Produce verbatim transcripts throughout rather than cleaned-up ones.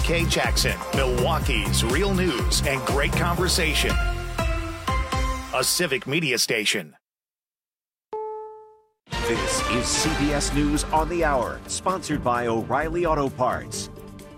Kay Jackson, Milwaukee's real news and great conversation. A Civic Media station. This is C B S News on the Hour, sponsored by O'Reilly Auto Parts.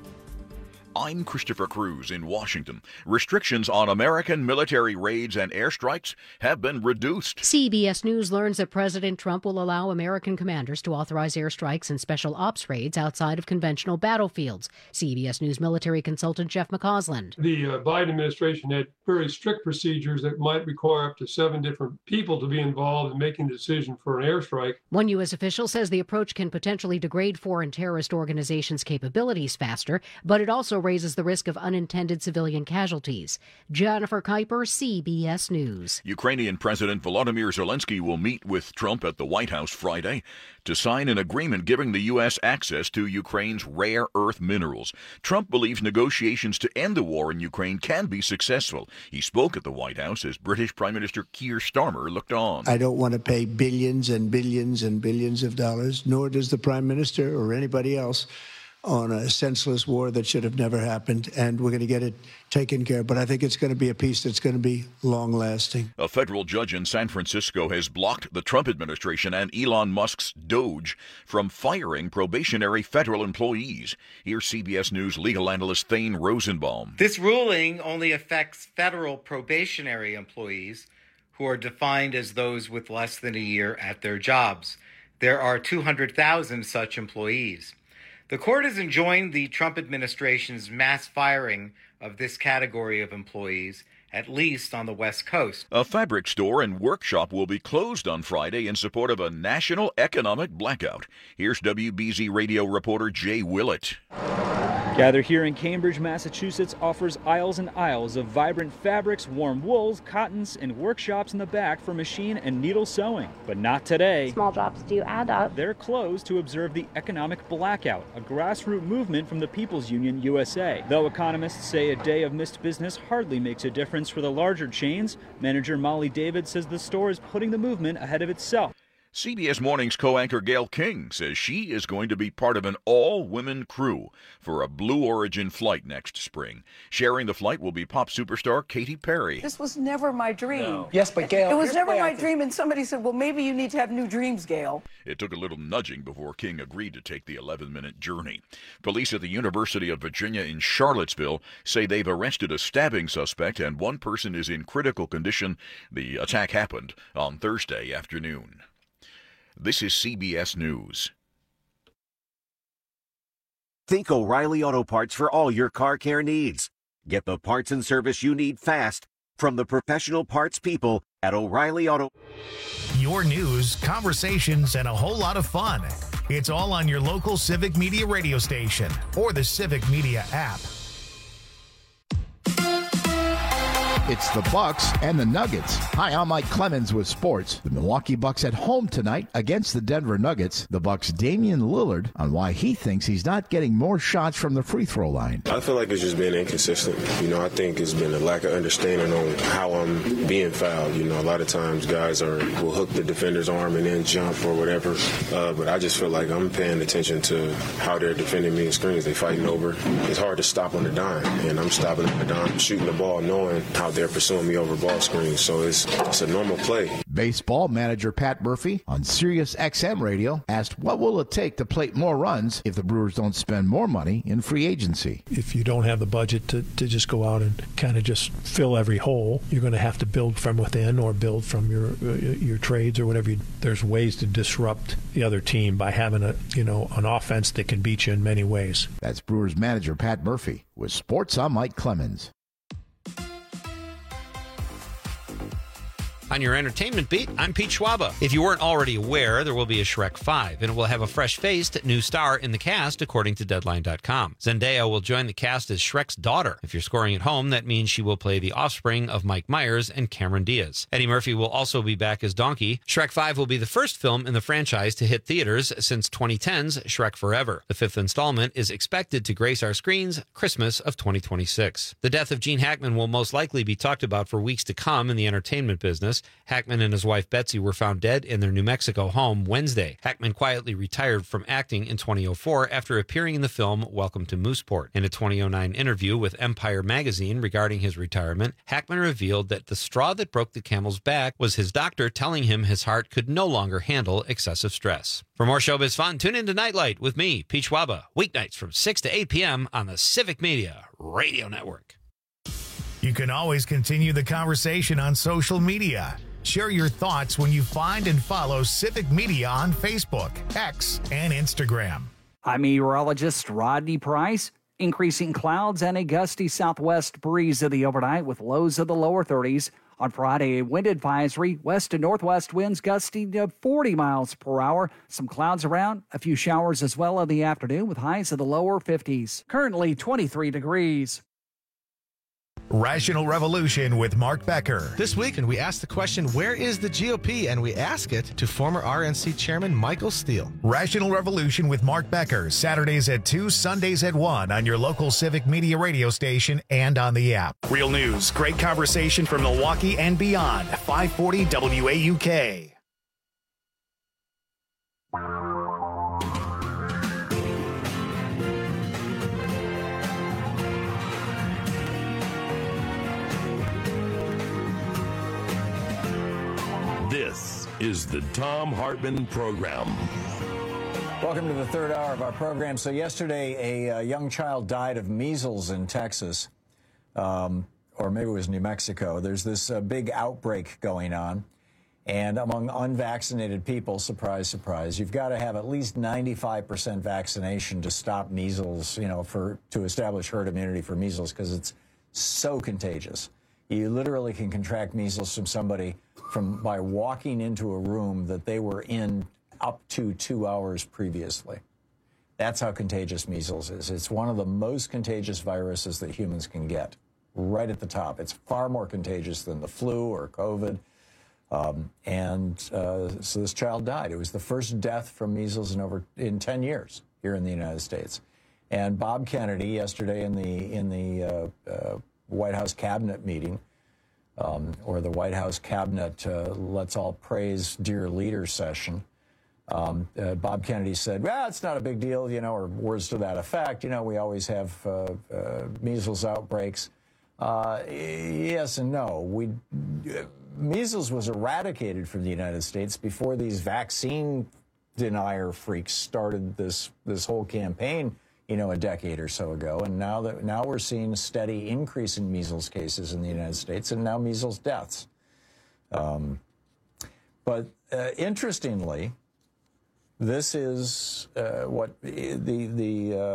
I'm Christopher Cruz in Washington. Restrictions on American military raids and airstrikes have been reduced. C B S News learns that President Trump will allow American commanders to authorize airstrikes and special ops raids outside of conventional battlefields. C B S News military consultant Jeff McCausland. The uh, Biden administration had very strict procedures that might require up to seven different people to be involved in making the decision for an airstrike. One U S official says the approach can potentially degrade foreign terrorist organizations' capabilities faster, but it also raises the risk of unintended civilian casualties. Jennifer Kuiper, C B S News. Ukrainian President Volodymyr Zelensky will meet with Trump at the White House Friday to sign an agreement giving the U S access to Ukraine's rare earth minerals. Trump believes negotiations to end the war in Ukraine can be successful. He spoke at the White House as British Prime Minister Keir Starmer looked on. I don't want to pay billions and billions and billions of dollars, nor does the Prime Minister or anybody else, on a senseless war that should have never happened, and we're going to get it taken care of. But I think it's going to be a peace that's going to be long-lasting. A federal judge in San Francisco has blocked the Trump administration and Elon Musk's Doge from firing probationary federal employees. Here's C B S News legal analyst Thane Rosenbaum. This ruling only affects federal probationary employees who are defined as those with less than a year at their jobs. There are two hundred thousand such employees. The court has enjoined the Trump administration's mass firing of this category of employees, at least on the West Coast. A fabric store and workshop will be closed on Friday in support of a national economic blackout. Here's W B Z radio reporter Jay Willett. Gather here in Cambridge, Massachusetts offers aisles and aisles of vibrant fabrics, warm wools, cottons, and workshops in the back for machine and needle sewing. But not today. Small jobs do add up. They're closed to observe the economic blackout, a grassroots movement from the People's Union U S A. Though economists say a day of missed business hardly makes a difference for the larger chains, manager Molly David says the store is putting the movement ahead of itself. C B S Morning's co-anchor Gail King says she is going to be part of an all-women crew for a Blue Origin flight next spring. Sharing the flight will be pop superstar Katy Perry. This was never my dream. No. Yes, but Gail, it was never my dream, and somebody said, well, maybe you need to have new dreams, Gail. It took a little nudging before King agreed to take the eleven-minute journey. Police at the University of Virginia in Charlottesville say they've arrested a stabbing suspect and one person is in critical condition. The attack happened on Thursday afternoon. This is C B S News. Think O'Reilly Auto Parts for all your car care needs. Get the parts and service you need fast from the professional parts people at O'Reilly Auto. Your news, conversations, and a whole lot of fun. It's all on your local Civic Media radio station or the Civic Media app. It's the Bucks and the Nuggets. Hi, I'm Mike Clemens with sports. The Milwaukee Bucks at home tonight against the Denver Nuggets. The Bucks' Damian Lillard on why he thinks he's not getting more shots from the free throw line. I feel like it's just been inconsistent. You know, I think it's been a lack of understanding on how I'm being fouled. You know, a lot of times guys are will hook the defender's arm and then jump or whatever. Uh, but I just feel like I'm paying attention to how they're defending me in screens. They fighting over. It's hard to stop on the dime, and I'm stopping on the dime, shooting the ball, knowing how they're pursuing me over ball screens, so it's it's a normal play. Baseball manager Pat Murphy on Sirius X M radio asked what will it take to plate more runs if the Brewers don't spend more money in free agency. If you don't have the budget to, to just go out and kind of just fill every hole, you're going to have to build from within or build from your uh, your trades or whatever. You, there's ways to disrupt the other team by having a you know an offense that can beat you in many ways. That's Brewers manager Pat Murphy with Sports. I'm Mike Clemens. On your entertainment beat, I'm Pete Schwaba. If you weren't already aware, there will be a Shrek five, and it will have a fresh-faced new star in the cast, according to Deadline dot com. Zendaya will join the cast as Shrek's daughter. If you're scoring at home, that means she will play the offspring of Mike Myers and Cameron Diaz. Eddie Murphy will also be back as Donkey. Shrek five will be the first film in the franchise to hit theaters since twenty ten's Shrek Forever. The fifth installment is expected to grace our screens Christmas of twenty twenty-six. The death of Gene Hackman will most likely be talked about for weeks to come in the entertainment business. Texas. Hackman and his wife Betsy were found dead in their New Mexico home Wednesday. Hackman quietly retired from acting in twenty oh four after appearing in the film Welcome to Mooseport. In a twenty oh nine interview with Empire magazine regarding his retirement, Hackman revealed that the straw that broke the camel's back was his doctor telling him his heart could no longer handle excessive stress. For more showbiz fun, tune in to Nightlight with me, Pete Schwaba, weeknights from six to eight p.m. on the Civic Media Radio Network. You can always continue the conversation on social media. Share your thoughts when you find and follow Civic Media on Facebook, X, and Instagram. I'm meteorologist Rodney Price. Increasing clouds and a gusty southwest breeze in the overnight with lows of the lower thirties. On Friday, a wind advisory, west to northwest winds gusting to forty miles per hour. Some clouds around, a few showers as well in the afternoon with highs of the lower fifties. Currently twenty-three degrees. Rational Revolution with Mark Becker. This weekend, we ask the question, where is the G O P? And we ask it to former R N C Chairman Michael Steele. Rational Revolution with Mark Becker, Saturdays at two, Sundays at one on your local Civic Media radio station and on the app. Real news, great conversation from Milwaukee and beyond. five forty W A U K. This is the Thom Hartmann Program. Welcome to the third hour of our program. So yesterday, a, a young child died of measles in Texas, um, or maybe it was New Mexico. There's this uh, big outbreak going on. And among unvaccinated people, surprise, surprise, you've got to have at least ninety-five percent vaccination to stop measles, you know, for to establish herd immunity for measles, because it's so contagious. You literally can contract measles from somebody from by walking into a room that they were in up to two hours previously. That's how contagious measles is. It's one of the most contagious viruses that humans can get, right at the top. It's far more contagious than the flu or COVID. Um, and uh, so this child died. It was the first death from measles in over in ten years here in the United States. And Bob Kennedy yesterday in the in the uh, uh, White House cabinet meeting, um, or the White House cabinet uh, Let's All Praise Dear Leader session, um, uh, Bob Kennedy said, well, it's not a big deal, you know, or words to that effect. You know, we always have uh, uh, measles outbreaks. Uh, yes and no. We uh, measles was eradicated from the United States before these vaccine denier freaks started this this whole campaign, you know, a decade or so ago. And now that now we're seeing a steady increase in measles cases in the United States, and now measles deaths. Um, but uh, interestingly, this is uh, what the the uh,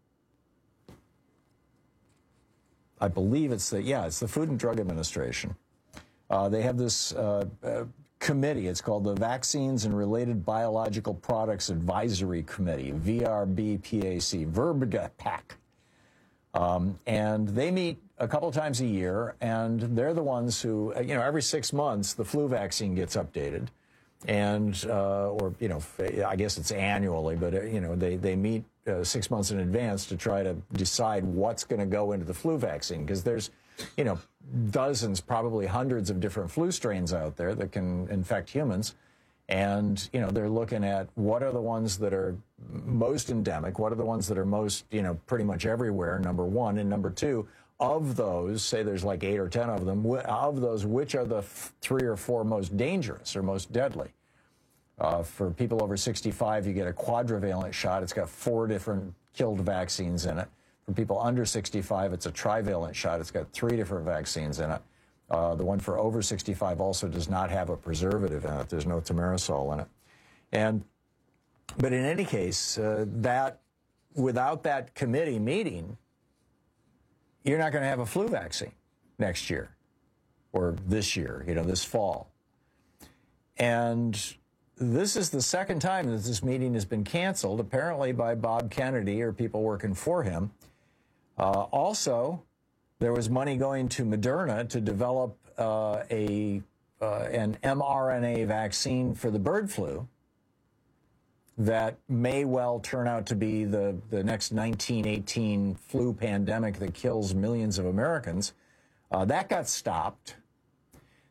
I believe it's the yeah it's the Food and Drug Administration. Uh, they have this uh, uh, committee. It's called the Vaccines and Related Biological Products Advisory Committee, V R B P A C, VRBPAC. Um, and they meet a couple times a year, and they're the ones who, you know, every six months the flu vaccine gets updated. And, uh, or, you know, I guess it's annually, but, uh, you know, they, they meet uh, six months in advance to try to decide what's going to go into the flu vaccine, because there's, you know, dozens, probably hundreds of different flu strains out there that can infect humans. And, you know, they're looking at what are the ones that are most endemic, what are the ones that are most, you know, pretty much everywhere, number one. And number two, of those, say there's like eight or ten of them, of those, which are the f- three or four most dangerous or most deadly? Uh, for people over sixty-five, you get a quadrivalent shot. It's got four different killed vaccines in it. For people under sixty-five, it's a trivalent shot. It's got three different vaccines in it. Uh, the one for over sixty-five also does not have a preservative in it. There's no thimerosal in it. And, but in any case, uh, that without that committee meeting, you're not going to have a flu vaccine next year or this year, you know, this fall. And this is the second time that this meeting has been canceled, apparently by Bob Kennedy or people working for him. Uh, also, there was money going to Moderna to develop uh, a uh, an mRNA vaccine for the bird flu that may well turn out to be the, the next nineteen eighteen flu pandemic that kills millions of Americans. Uh, that got stopped.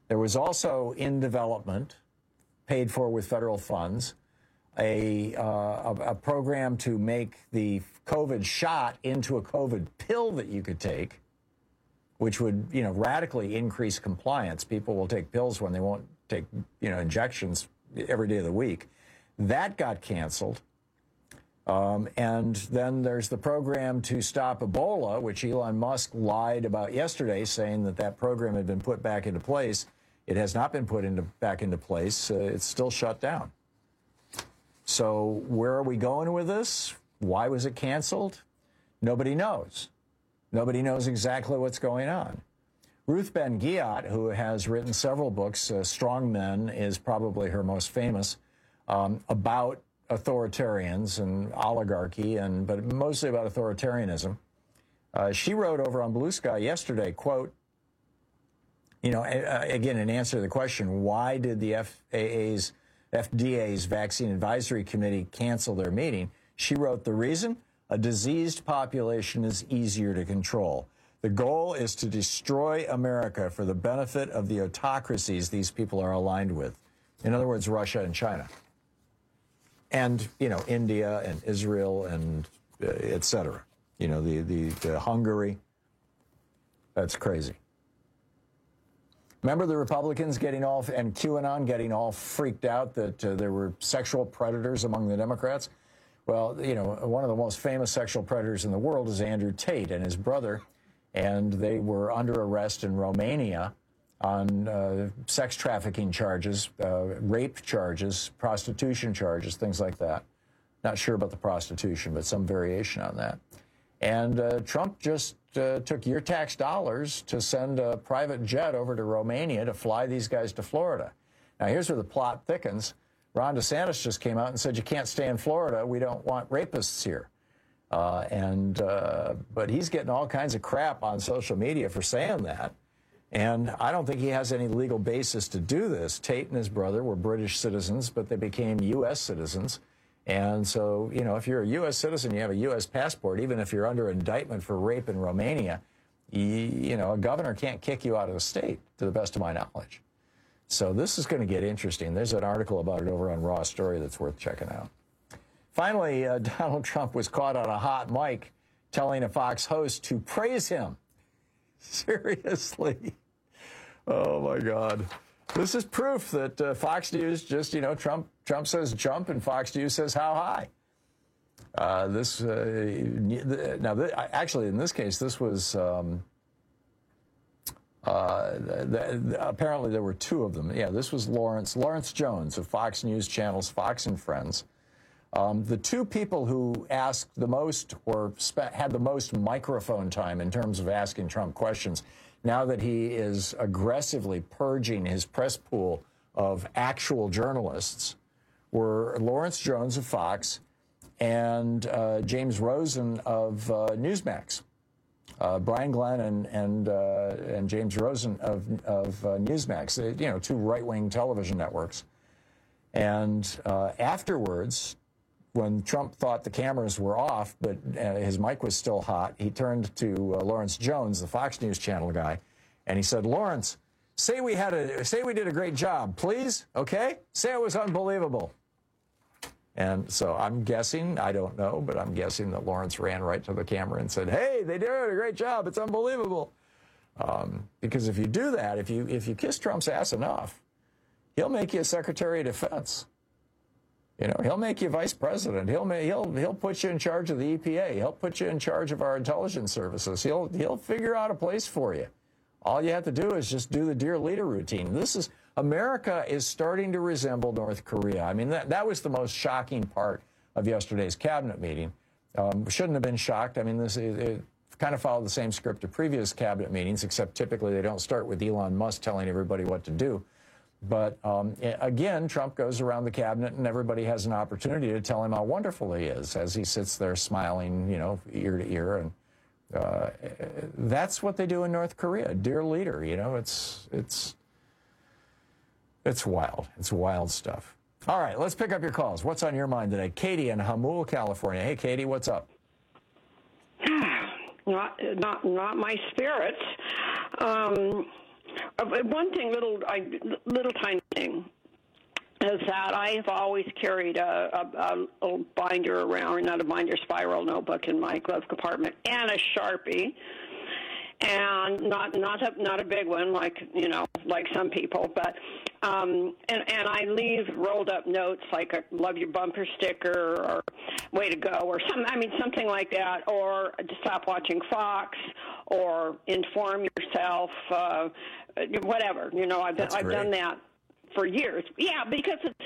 There was also in development, paid for with federal funds, a, uh, a, a program to make the COVID shot into a COVID pill that you could take, which would, you know, radically increase compliance. People will take pills when they won't take, you know, injections every day of the week. That got canceled. Um, and then there's the program to stop Ebola, which Elon Musk lied about yesterday, saying that that program had been put back into place. It has not been put into back into place. Uh, it's still shut down. So where are we going with this? Why was it canceled? Nobody knows. Nobody knows exactly what's going on. Ruth Ben-Ghiat, who has written several books, uh, Strong Men is probably her most famous, um, about authoritarians and oligarchy, and but mostly about authoritarianism. Uh, she wrote over on Blue Sky yesterday, quote, you know, uh, again, in answer to the question, why did the F A A's, F D A's Vaccine Advisory Committee cancel their meeting? She wrote, the reason? A diseased population is easier to control. The goal is to destroy America for the benefit of the autocracies these people are aligned with. In other words, Russia and China. And, you know, India and Israel and uh, et cetera. You know, the, the, the Hungary. That's crazy. Remember the Republicans getting all, and QAnon getting all freaked out that uh, there were sexual predators among the Democrats? Well, you know, one of the most famous sexual predators in the world is Andrew Tate and his brother, and they were under arrest in Romania on uh, sex trafficking charges, uh, rape charges, prostitution charges, things like that. Not sure about the prostitution, but some variation on that. And uh, Trump just uh, took your tax dollars to send a private jet over to Romania to fly these guys to Florida. Now, here's where the plot thickens. Ron DeSantis just came out and said, you can't stay in Florida. We don't want rapists here. Uh, and uh, but he's getting all kinds of crap on social media for saying that. And I don't think he has any legal basis to do this. Tate and his brother were British citizens, but they became U S citizens. And so, you know, if you're a U S citizen, you have a U S passport, even if you're under indictment for rape in Romania, you, you know, a governor can't kick you out of the state, to the best of my knowledge. So this is going to get interesting. There's an article about it over on Raw Story that's worth checking out. Finally, uh, Donald Trump was caught on a hot mic telling a Fox host to praise him. Seriously. Oh, my God. This is proof that uh, Fox News just, you know, Trump Trump says jump and Fox News says how high. Uh, this, uh, now, th actually, in this case, this was, um, uh, th th apparently there were two of them. Yeah, this was Lawrence, Lawrence Jones of Fox News Channel's Fox and Friends. Um, the two people who asked the most or had the most microphone time in terms of asking Trump questions, now that he is aggressively purging his press pool of actual journalists, were Lawrence Jones of Fox and uh, James Rosen of uh, Newsmax. Uh, Brian Glenn and and, uh, and James Rosen of, of uh, Newsmax, they, you know, two right-wing television networks. And uh, afterwards, when Trump thought the cameras were off, but uh, his mic was still hot, he turned to uh, Lawrence Jones, the Fox News Channel guy, and he said, Lawrence, say we had a, say we did a great job, please, okay? Say it was unbelievable. And so I'm guessing, I don't know, but I'm guessing that Lawrence ran right to the camera and said, hey, they did a great job, it's unbelievable. Um, because if you do that, if you, if you kiss Trump's ass enough, he'll make you a Secretary of Defense. You know, he'll make you vice president. He'll he'll he'll put you in charge of the E P A. He'll put you in charge of our intelligence services. He'll he'll figure out a place for you. All you have to do is just do the dear leader routine. This is America is starting to resemble North Korea. I mean, that that was the most shocking part of yesterday's cabinet meeting. Um, shouldn't have been shocked. I mean, this it, it kind of followed the same script of previous cabinet meetings, except typically they don't start with Elon Musk telling everybody what to do. But um, again, Trump goes around the cabinet and everybody has an opportunity to tell him how wonderful he is as he sits there smiling, you know, ear to ear. And uh, that's what they do in North Korea. Dear leader, you know, it's, it's, it's wild. It's wild stuff. All right, let's pick up your calls. What's on your mind today? Katie in Hamul, California. Hey, Katie, what's up? Not, not, not my spirits. Um... one thing, little, I, little tiny thing, is that I've always carried a, a, a binder around, not a binder, spiral notebook in my glove compartment, and a Sharpie. And not not a not a big one like you know like some people, but um, and and I leave rolled up notes like a love your bumper sticker or way to go or some I mean something like that, or stop watching Fox or inform yourself, uh, whatever you know I've That's I've great. done that for years. Yeah, because it's.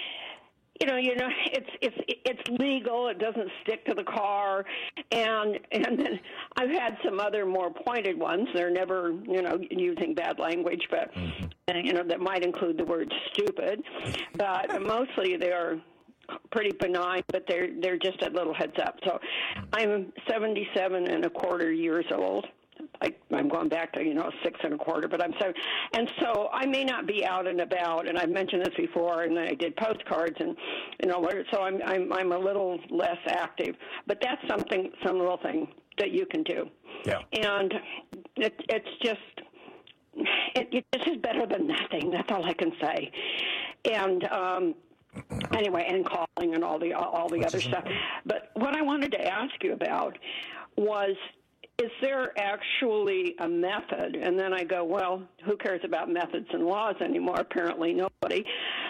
You know, you know, it's it's it's legal. It doesn't stick to the car, and and then I've had some other more pointed ones. They're never, you know, using bad language, but mm-hmm. you know that might include the word stupid. But mostly they're pretty benign, but they're they're just a little heads up. So I'm seventy-seven and a quarter years old. I, I'm going back to, you know, six and a quarter, but I'm so, and so I may not be out and about, and I've mentioned this before, and I did postcards, and, you know, so I'm, I'm, I'm a little less active, but that's something, some little thing that you can do. Yeah. And it, it's just, it, it, this is better than nothing. That's all I can say. And, um, anyway, and calling and all the, all the other stuff. But what I wanted to ask you about was, is there actually a method? And then I go, well, who cares about methods and laws anymore? Apparently nobody.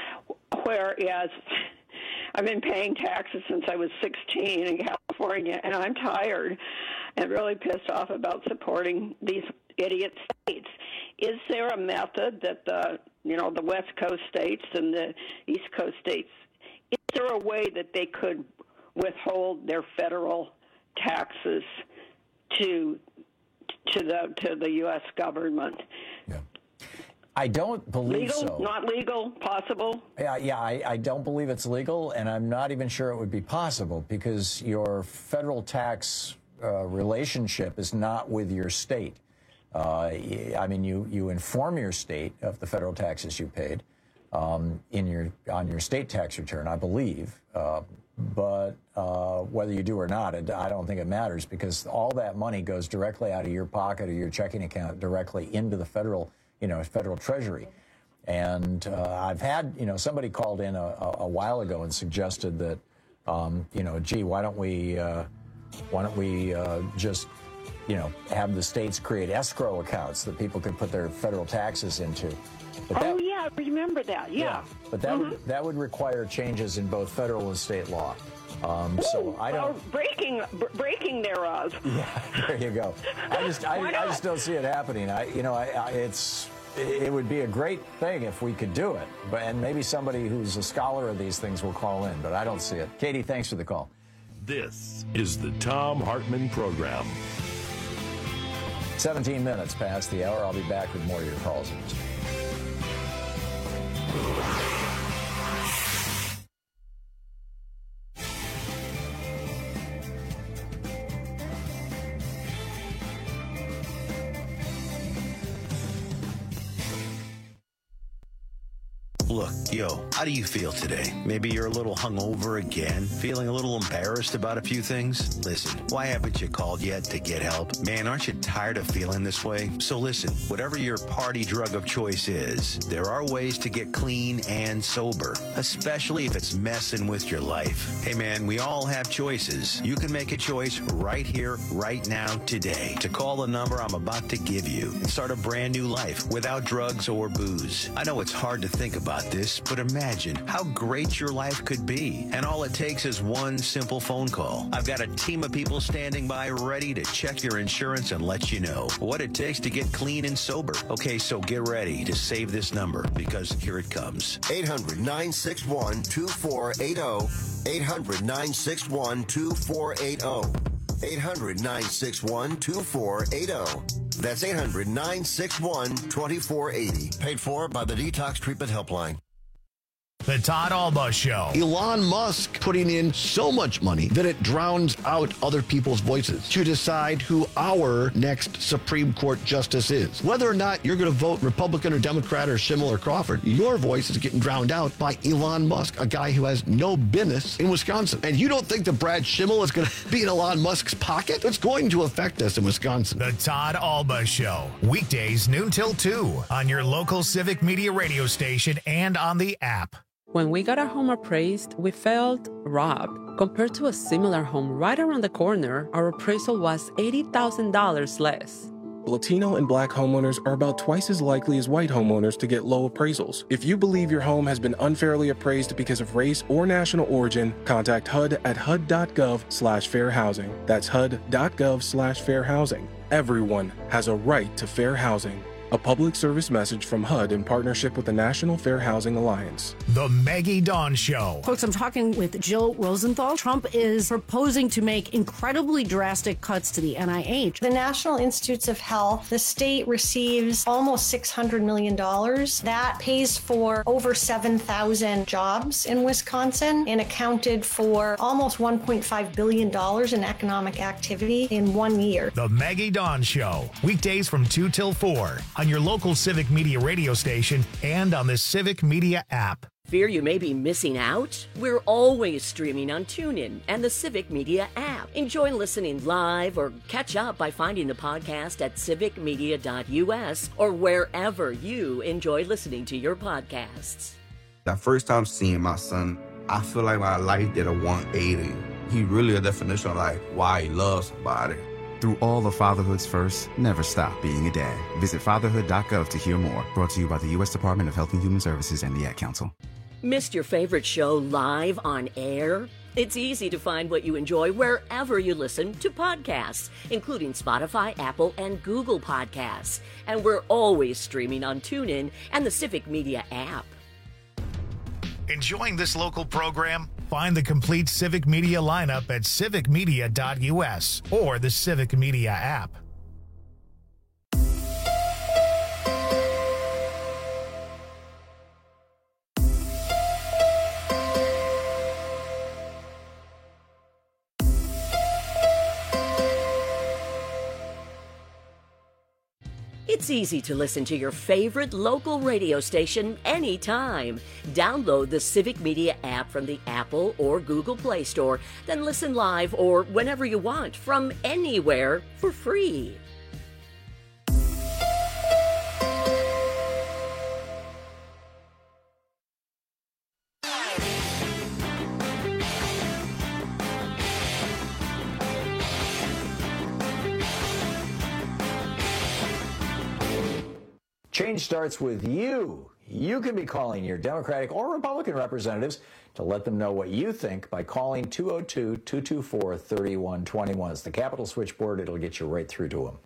Whereas I've been paying taxes since I was sixteen in California, and I'm tired and really pissed off about supporting these idiot states. Is there a method that the, you know, the West Coast states and the East Coast states, is there a way that they could withhold their federal taxes to to the to the U S government? Yeah. I don't believe legal, so. Not legal, possible? Yeah, yeah. I, I don't believe it's legal, and I'm not even sure it would be possible because your federal tax uh, relationship is not with your state. Uh, I mean, you you inform your state of the federal taxes you paid um, in your on your state tax return, I believe. Uh, But uh, whether you do or not, it, I don't think it matters because all that money goes directly out of your pocket or your checking account directly into the federal, you know, federal treasury. And uh, I've had, you know, somebody called in a, a while ago and suggested that, um, you know, gee, why don't we, uh, why don't we uh, just, you know, have the states create escrow accounts that people could put their federal taxes into. But that, oh yeah, remember that? Yeah. yeah but that mm-hmm. would that would require changes in both federal and state law. Um, so I don't. Or breaking breaking thereof. Yeah, there you go. I just I, I just don't see it happening. I you know I, I it's it would be a great thing if we could do it. But and maybe somebody who's a scholar of these things will call in. But I don't see it. Katie, thanks for the call. This is the Thom Hartmann Program. seventeen minutes past the hour. I'll be back with more of your calls in just a minute. Look, yo, how do you feel today? Maybe you're a little hungover again, feeling a little embarrassed about a few things? Listen, why haven't you called yet to get help? Man, aren't you tired of feeling this way? So listen, whatever your party drug of choice is, there are ways to get clean and sober, especially if it's messing with your life. Hey man, we all have choices. You can make a choice right here, right now, today, to call the number I'm about to give you and start a brand new life without drugs or booze. I know it's hard to think about this, but imagine how great your life could be. And all it takes is one simple phone call. I've got a team of people standing by ready to check your insurance and let you know what it takes to get clean and sober. Okay, so get ready to save this number because here it comes. eight hundred, nine six one, two four eight zero. eight hundred, nine six one, two four eight zero. eight hundred, nine six one, two four eight zero. That's eight hundred, nine six one, two four eight zero. Paid for by the Detox Treatment Helpline. The Todd Alba Show. Elon Musk putting in so much money that it drowns out other people's voices to decide who our next Supreme Court justice is. Whether or not you're going to vote Republican or Democrat or Schimmel or Crawford, your voice is getting drowned out by Elon Musk, a guy who has no business in Wisconsin. And you don't think that Brad Schimmel is going to be in Elon Musk's pocket? It's going to affect us in Wisconsin. The Todd Alba Show. Weekdays noon till two on your local Civic Media radio station and on the app. When we got our home appraised, we felt robbed. Compared to a similar home right around the corner, our appraisal was eighty thousand dollars less. Latino and Black homeowners are about twice as likely as white homeowners to get low appraisals. If you believe your home has been unfairly appraised because of race or national origin, contact H U D at H U D dot gov slash fair housing. That's H U D dot gov slash fair housing. Everyone has a right to fair housing. A public service message from H U D in partnership with the National Fair Housing Alliance. The Maggie Dawn Show. Folks, I'm talking with Jill Rosenthal. Trump is proposing to make incredibly drastic cuts to the N I H. The National Institutes of Health, the state receives almost six hundred million dollars. That pays for over seven thousand jobs in Wisconsin and accounted for almost one point five billion dollars in economic activity in one year. The Maggie Dawn Show. Weekdays from two till four. On your local Civic Media radio station and on the Civic Media app. Fear you may be missing out? We're always streaming on TuneIn and the Civic Media app. Enjoy listening live or catch up by finding the podcast at civic media dot u s or wherever you enjoy listening to your podcasts. That first time seeing my son, I feel like my life did a one eighty. He really a definition of like why he loves somebody. Through all of fatherhood's first, never stop being a dad. Visit fatherhood dot gov to hear more. Brought to you by the U S Department of Health and Human Services and the Ad Council. Missed your favorite show live on air? It's easy to find what you enjoy wherever you listen to podcasts, including Spotify, Apple, and Google Podcasts. And we're always streaming on TuneIn and the Civic Media app. Enjoying this local program? Find the complete Civic Media lineup at civic media dot u s or the Civic Media app. It's easy to listen to your favorite local radio station anytime. Download the Civic Media app from the Apple or Google Play Store, then listen live or whenever you want from anywhere for free. Change starts with you. You can be calling your Democratic or Republican representatives to let them know what you think by calling two oh two, two two four, three one two one. It's the Capitol switchboard. It'll get you right through to them.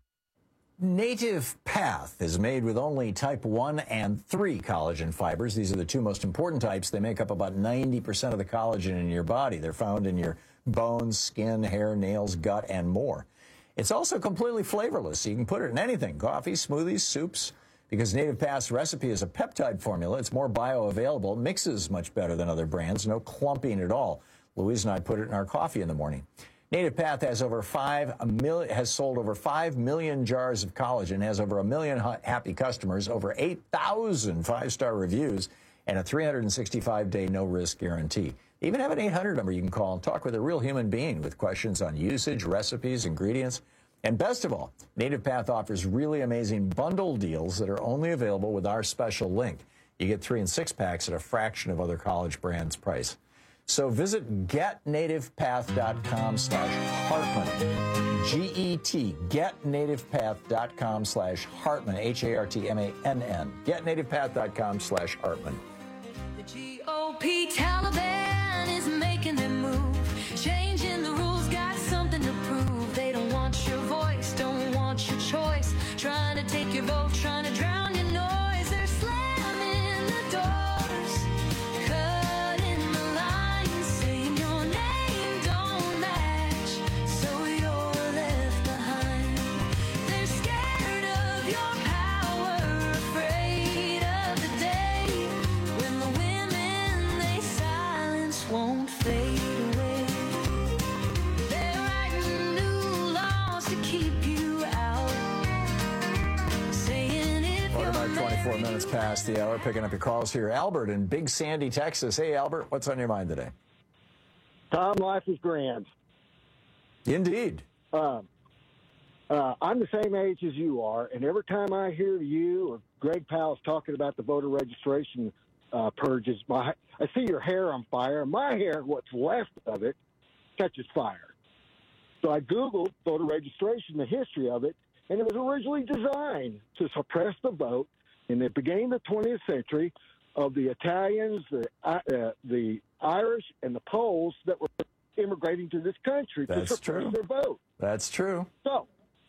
Native Path is made with only type one and three collagen fibers. These are the two most important types. They make up about ninety percent of the collagen in your body. They're found in your bones, skin, hair, nails, gut, and more. It's also completely flavorless. You can put it in anything, coffee, smoothies, soups. Because Native Path's recipe is a peptide formula, it's more bioavailable, mixes much better than other brands, no clumping at all. Louise and I put it in our coffee in the morning. Native Path has over five million, has sold over five million jars of collagen, has over a million happy customers, over eight thousand five-star reviews, and a three hundred sixty-five day no-risk guarantee. They even have an eight hundred number you can call and talk with a real human being with questions on usage, recipes, ingredients. And best of all, Native Path offers really amazing bundle deals that are only available with our special link. You get three and six packs at a fraction of other college brands' price. So visit get native path dot com slash Hartman, G E T, get native path dot com slash Hartman, H A R T M A N N, get native path dot com slash Hartman. The G O P Taliban is making them move, changing the rules, got something to prove. They don't want your voice, don't want your choice, trying to take your vote, trying to drown your noise. They're slamming the doors, cutting the lines, saying your name don't match, so you're left behind. They're scared of your power, afraid of the day when the women twenty-four minutes past the hour, picking up your calls here. Albert in Big Sandy, Texas. Hey, Albert, what's on your mind today? Tom, life is grand. Indeed. Um, uh, I'm the same age as you are, and every time I hear you or Greg Powell's talking about the voter registration uh, purges, my I see your hair on fire. My hair, what's left of it, catches fire. So I Googled voter registration, the history of it, and it was originally designed to suppress the vote in the beginning of the twentieth century of the Italians, the uh, the Irish, and the Poles that were immigrating to this country That's to suppress true. their vote. That's true. So,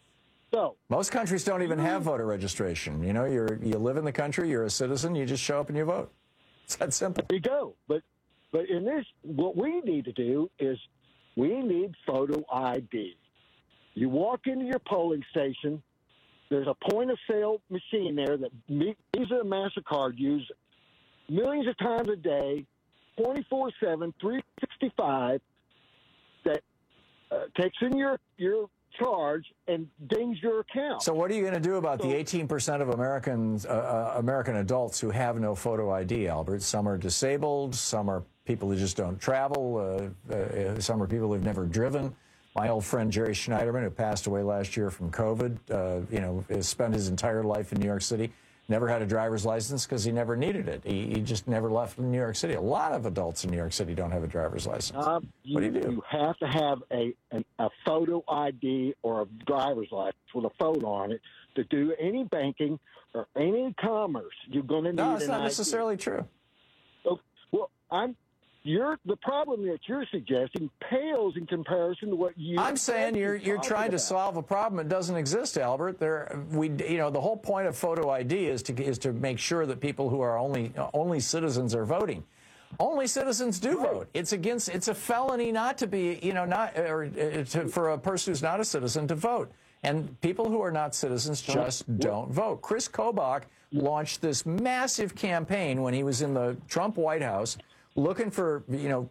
so most countries don't even have voter registration. You know, you're you live in the country, you're a citizen, you just show up and you vote. It's that simple. There you go. But but in this, what we need to do is we need photo I D. You walk into your polling station, there's a point-of-sale machine there that Visa and MasterCard use millions of times a day, twenty-four seven, three sixty-five, that uh, takes in your, your charge and dings your account. So what are you going to do about So- the eighteen percent of Americans, uh, uh, American adults who have no photo I D, Albert? Some are disabled, some are people who just don't travel, uh, uh, some are people who've never driven. My old friend Jerry Schneiderman, who passed away last year from COVID, uh, you know, has spent his entire life in New York City, never had a driver's license because he never needed it. He, he just never left New York City. A lot of adults in New York City don't have a driver's license. Um, you, what do you do? You have to have a, an, a photo I D or a driver's license with a photo on it to do any banking or any commerce. You're going to need No, it's an not I D. necessarily true. So, well, I'm. You're the problem that you're suggesting pales in comparison to what you. I'm saying you're you're talking trying to about. solve a problem that doesn't exist, Albert. There, we, you know, the whole point of photo I D is to is to make sure that people who are only only citizens are voting. Only citizens do vote. It's against. It's a felony not to be, you know, not or uh, to, for a person who's not a citizen to vote. And people who are not citizens just don't vote. Chris Kobach launched this massive campaign when he was in the Trump White House, looking for, you know,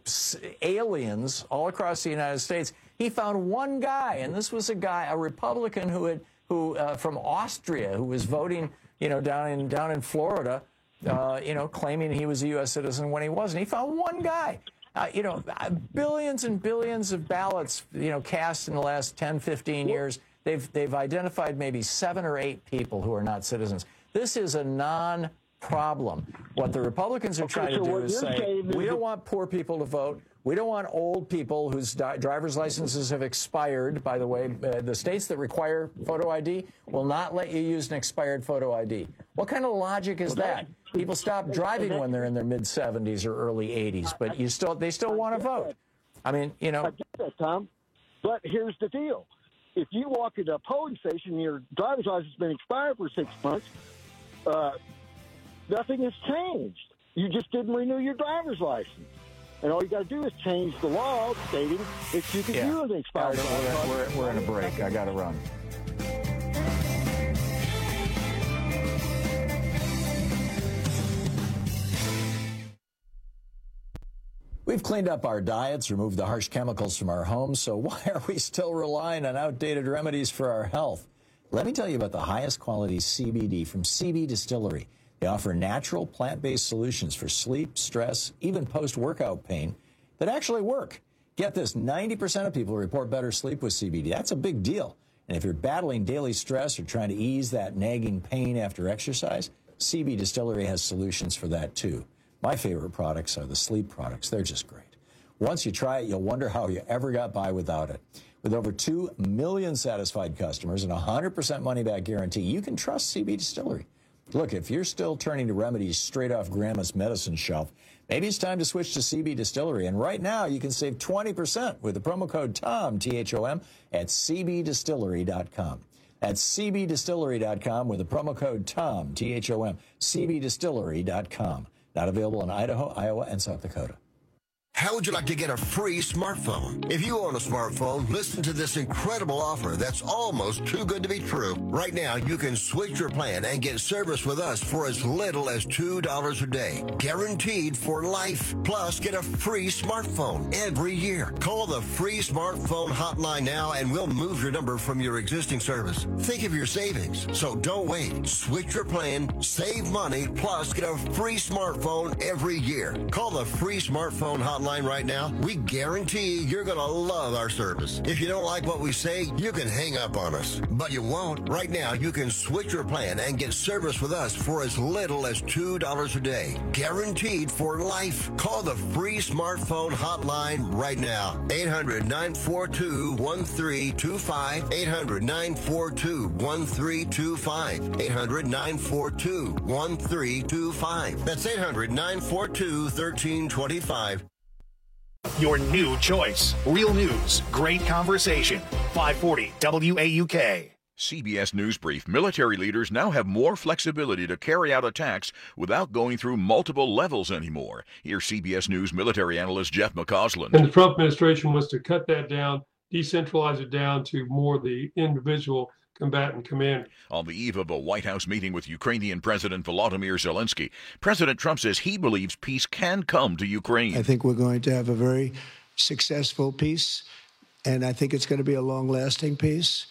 aliens all across the United States. He found one guy, and this was a guy, a Republican who had, who uh, from Austria, who was voting, you know, down in down in Florida, uh, you know, claiming he was a U S citizen when he wasn't. He found one guy. Uh, you know, billions and billions of ballots, you know, cast in the last ten, fifteen years. They've they've identified maybe seven or eight people who are not citizens. This is a non problem. What the Republicans are Okay, trying so to do what is you're say, saying is we don't that- want poor people to vote. We don't want old people whose di- driver's licenses have expired. By the way, uh, the states that require photo I D will not let you use an expired photo I D. What kind of logic is that? People stop driving when they're in their mid seventies or early eighties, but you still they still want to vote. I mean, you know. I get that, Tom. But here's the deal. If you walk into a polling station and your driver's license has been expired for six months, uh, nothing has changed. You just didn't renew your driver's license. And all you got to do is change the law stating that you can Yeah. use an expired Albert, driver's we're, license. we're, we're in a break. I got to run. We've cleaned up our diets, removed the harsh chemicals from our homes, so why are we still relying on outdated remedies for our health? Let me tell you about the highest quality C B D from C B Distillery. They offer natural, plant-based solutions for sleep, stress, even post-workout pain that actually work. Get this, ninety percent of people report better sleep with C B D. That's a big deal. And if you're battling daily stress or trying to ease that nagging pain after exercise, C B Distillery has solutions for that too. My favorite products are the sleep products. They're just great. Once you try it, you'll wonder how you ever got by without it. With over two million satisfied customers and a one hundred percent money-back guarantee, you can trust C B Distillery. Look, if you're still turning to remedies straight off Grandma's medicine shelf, maybe it's time to switch to C B Distillery. And right now, you can save twenty percent with the promo code TOM, T H O M, at C B distillery dot com. That's C B distillery dot com with the promo code TOM, T H O M, C B distillery dot com. Not available in Idaho, Iowa, and South Dakota. How would you like to get a free smartphone? If you own a smartphone, listen to this incredible offer that's almost too good to be true. Right now, you can switch your plan and get service with us for as little as two dollars a day. Guaranteed for life. Plus, get a free smartphone every year. Call the free smartphone hotline now and we'll move your number from your existing service. Think of your savings. So don't wait. Switch your plan, save money, plus get a free smartphone every year. Call the free smartphone hotline right now. We guarantee you're going to love our service. If you don't like what we say, you can hang up on us. But you won't. Right now, you can switch your plan and get service with us for as little as two dollars a day. Guaranteed for life. Call the free smartphone hotline right now. eight hundred, nine four two, one three two five. eight hundred, nine four two, one three two five. eight hundred, nine four two, one three two five. That's eight hundred, nine four two, one three two five. Your new choice. Real news. Great conversation. five forty W A U K. C B S News Brief. Military leaders now have more flexibility to carry out attacks without going through multiple levels anymore. Here's C B S News military analyst Jeff McCausland. And the Trump administration wants to cut that down, decentralize it down to more the individual combatant commander. On the eve of a White House meeting with Ukrainian President Volodymyr Zelensky, President Trump says he believes peace can come to Ukraine. I think we're going to have a very successful peace, and I think it's going to be a long-lasting peace,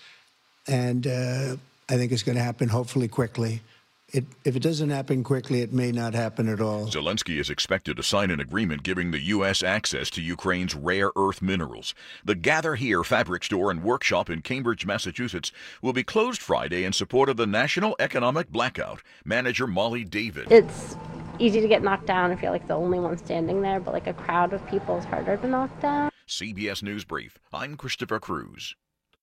and uh, I think it's going to happen hopefully quickly. It, if it doesn't happen quickly, it may not happen at all. Zelensky is expected to sign an agreement giving the U S access to Ukraine's rare earth minerals. The Gather Here fabric store and workshop in Cambridge, Massachusetts, will be closed Friday in support of the National Economic Blackout. Manager Molly David. It's easy to get knocked down if you're like the only one standing there, but like a crowd of people is harder to knock down. C B S News Brief. I'm Christopher Cruz.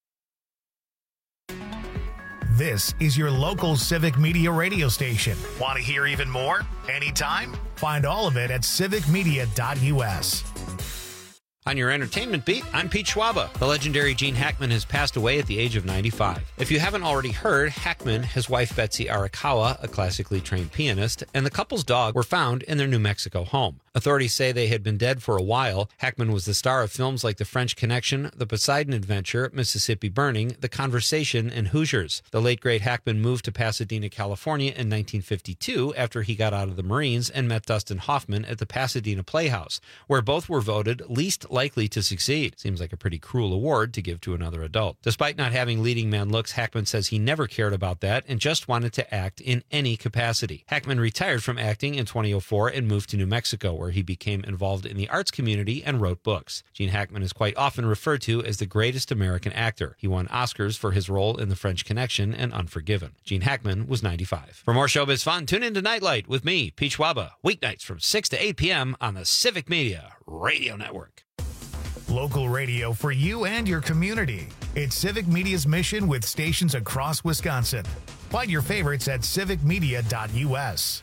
This is your local Civic Media radio station. Want to hear even more? Anytime? Find all of it at civic media dot U S. On your entertainment beat, I'm Pete Schwaba. The legendary Gene Hackman has passed away at the age of ninety-five. If you haven't already heard, Hackman, his wife Betsy Arakawa, a classically trained pianist, and the couple's dog were found in their New Mexico home. Authorities say they had been dead for a while. Hackman was the star of films like The French Connection, The Poseidon Adventure, Mississippi Burning, The Conversation, and Hoosiers. The late great Hackman moved to Pasadena, California in nineteen fifty-two after he got out of the Marines and met Dustin Hoffman at the Pasadena Playhouse, where both were voted least likely to succeed. Seems like a pretty cruel award to give to another adult. Despite not having leading man looks, Hackman says he never cared about that and just wanted to act in any capacity. Hackman retired from acting in twenty oh four and moved to New Mexico, where he became involved in the arts community and wrote books. Gene Hackman is quite often referred to as the greatest American actor. He won Oscars for his role in The French Connection and Unforgiven. Gene Hackman was ninety-five. For more showbiz fun, tune in to Nightlight with me, Pete Schwaba, weeknights from six to eight p.m. on the Civic Media Radio Network. Local radio for you and your community. It's Civic Media's mission with stations across Wisconsin. Find your favorites at civic media dot U S.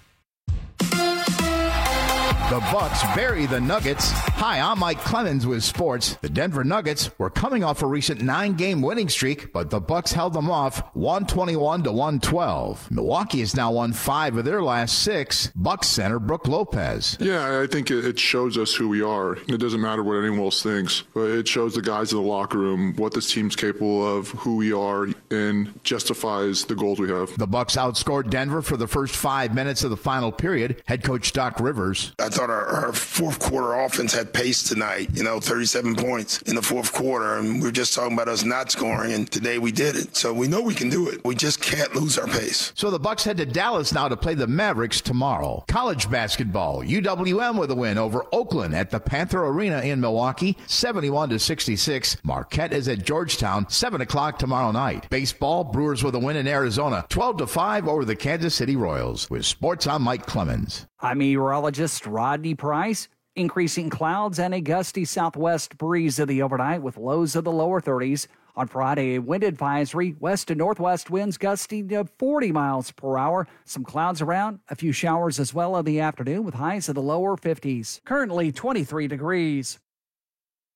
The Bucks bury the Nuggets. Hi, I'm Mike Clemens with sports. The Denver Nuggets were coming off a recent nine-game winning streak, but the Bucks held them off one twenty-one to one twelve. Milwaukee has now won five of their last six. Bucks center Brook Lopez. Yeah, I think it shows us who we are. It doesn't matter what anyone else thinks, but it shows the guys in the locker room what this team's capable of, who we are, and justifies the goals we have. The Bucks outscored Denver for the first five minutes of the final period. Head coach Doc Rivers. I thought our, our fourth quarter offense had pace tonight, you know, thirty-seven points in the fourth quarter, and we were just talking about us not scoring, and today we did it. So we know we can do it. We just can't lose our pace. So the Bucks head to Dallas now to play the Mavericks tomorrow. College basketball, U W M with a win over Oakland at the Panther Arena in Milwaukee, seventy-one to sixty-six. Marquette is at Georgetown, seven o'clock tomorrow night. Baseball, Brewers with a win in Arizona, twelve to five over the Kansas City Royals. With sports, I'm Mike Clemens. I'm meteorologist Rodney Price. Increasing clouds and a gusty southwest breeze of the overnight with lows of the lower thirties. On Friday, a wind advisory, west to northwest winds gusting to forty miles per hour. Some clouds around, a few showers as well in the afternoon with highs of the lower fifties. Currently twenty-three degrees.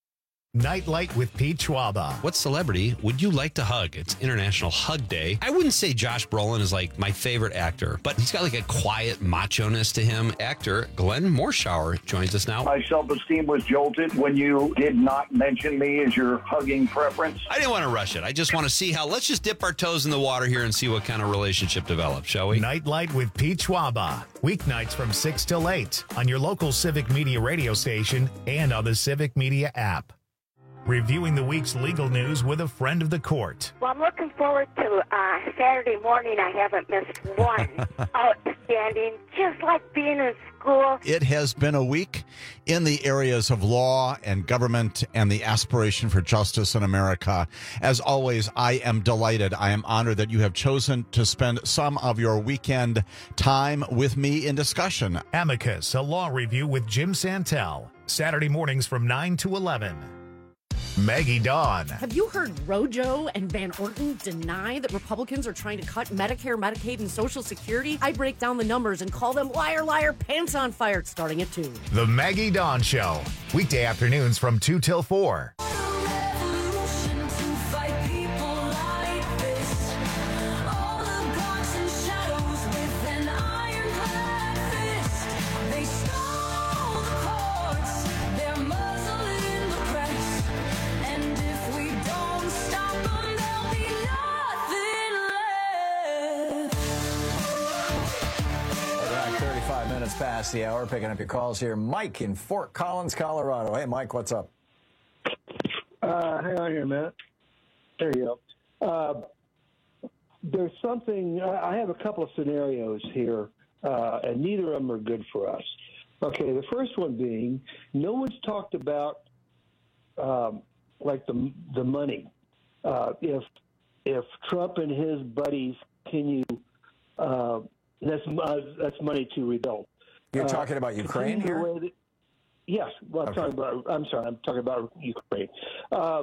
Nightlight with Pete Schwaba. What celebrity would you like to hug? It's International Hug Day. I wouldn't say Josh Brolin is like my favorite actor, but he's got like a quiet macho-ness to him. Actor Glenn Morshower joins us now. My self-esteem was jolted when you did not mention me as your hugging preference. I didn't want to rush it. I just want to see how, let's just dip our toes in the water here and see what kind of relationship develops, shall we? Nightlight with Pete Schwaba. Weeknights from six till eight on your local Civic Media radio station and on the Civic Media app. Reviewing the week's legal news with a friend of the court. Well, I'm looking forward to uh, Saturday morning. I haven't missed one. Outstanding, just like being in school. It has been a week in the areas of law and government and the aspiration for justice in America. As always, I am delighted. I am honored that you have chosen to spend some of your weekend time with me in discussion. Amicus, a law review with Jim Santel. Saturday mornings from nine to eleven. Maggie Dawn. Have you heard Rojo and Van Orton deny that Republicans are trying to cut Medicare, Medicaid, and Social Security? I break down the numbers and call them liar, liar, pants on fire, starting at two. The Maggie Dawn Show. Weekday afternoons from two till four. Past the hour, picking up your calls here. Mike in Fort Collins, Colorado. Hey, Mike, what's up? Uh, hang on here a minute. There you go. Uh, there's something, I have a couple of scenarios here, uh, and neither of them are good for us. Okay, the first one being, no one's talked about, um, like, the the money. Uh, if if Trump and his buddies continue, uh, that's, uh, that's money to rebuild. You're talking about Ukraine here? That, yes. Well, I'm okay. talking about. I'm sorry. I'm talking about Ukraine. Uh,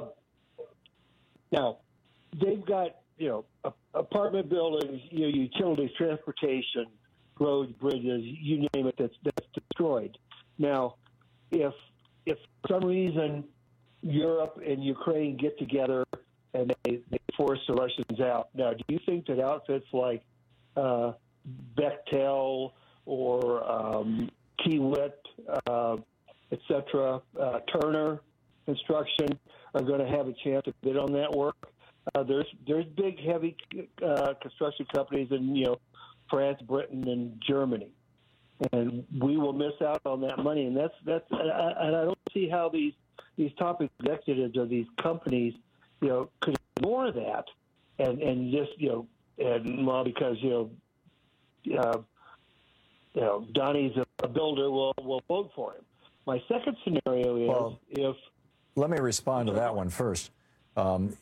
now, they've got you know a, apartment buildings, you know, utilities, transportation, roads, bridges, you name it. That's that's destroyed. Now, if if for some reason Europe and Ukraine get together and they, they force the Russians out, now, do you think that outfits like uh, Bechtel or um, Kiewit, uh, et cetera, uh, Turner Construction are going to have a chance to bid on that work? Uh, there's there's big, heavy uh, construction companies in you know France, Britain, and Germany, and we will miss out on that money. And that's that's and I don't see how these these top executives of these companies, you know, could ignore that and and just you know and well because you know. Uh, You know, Donnie's a, a builder. We'll we'll vote for him. My second scenario is well, if. Let me respond to that one first. Um,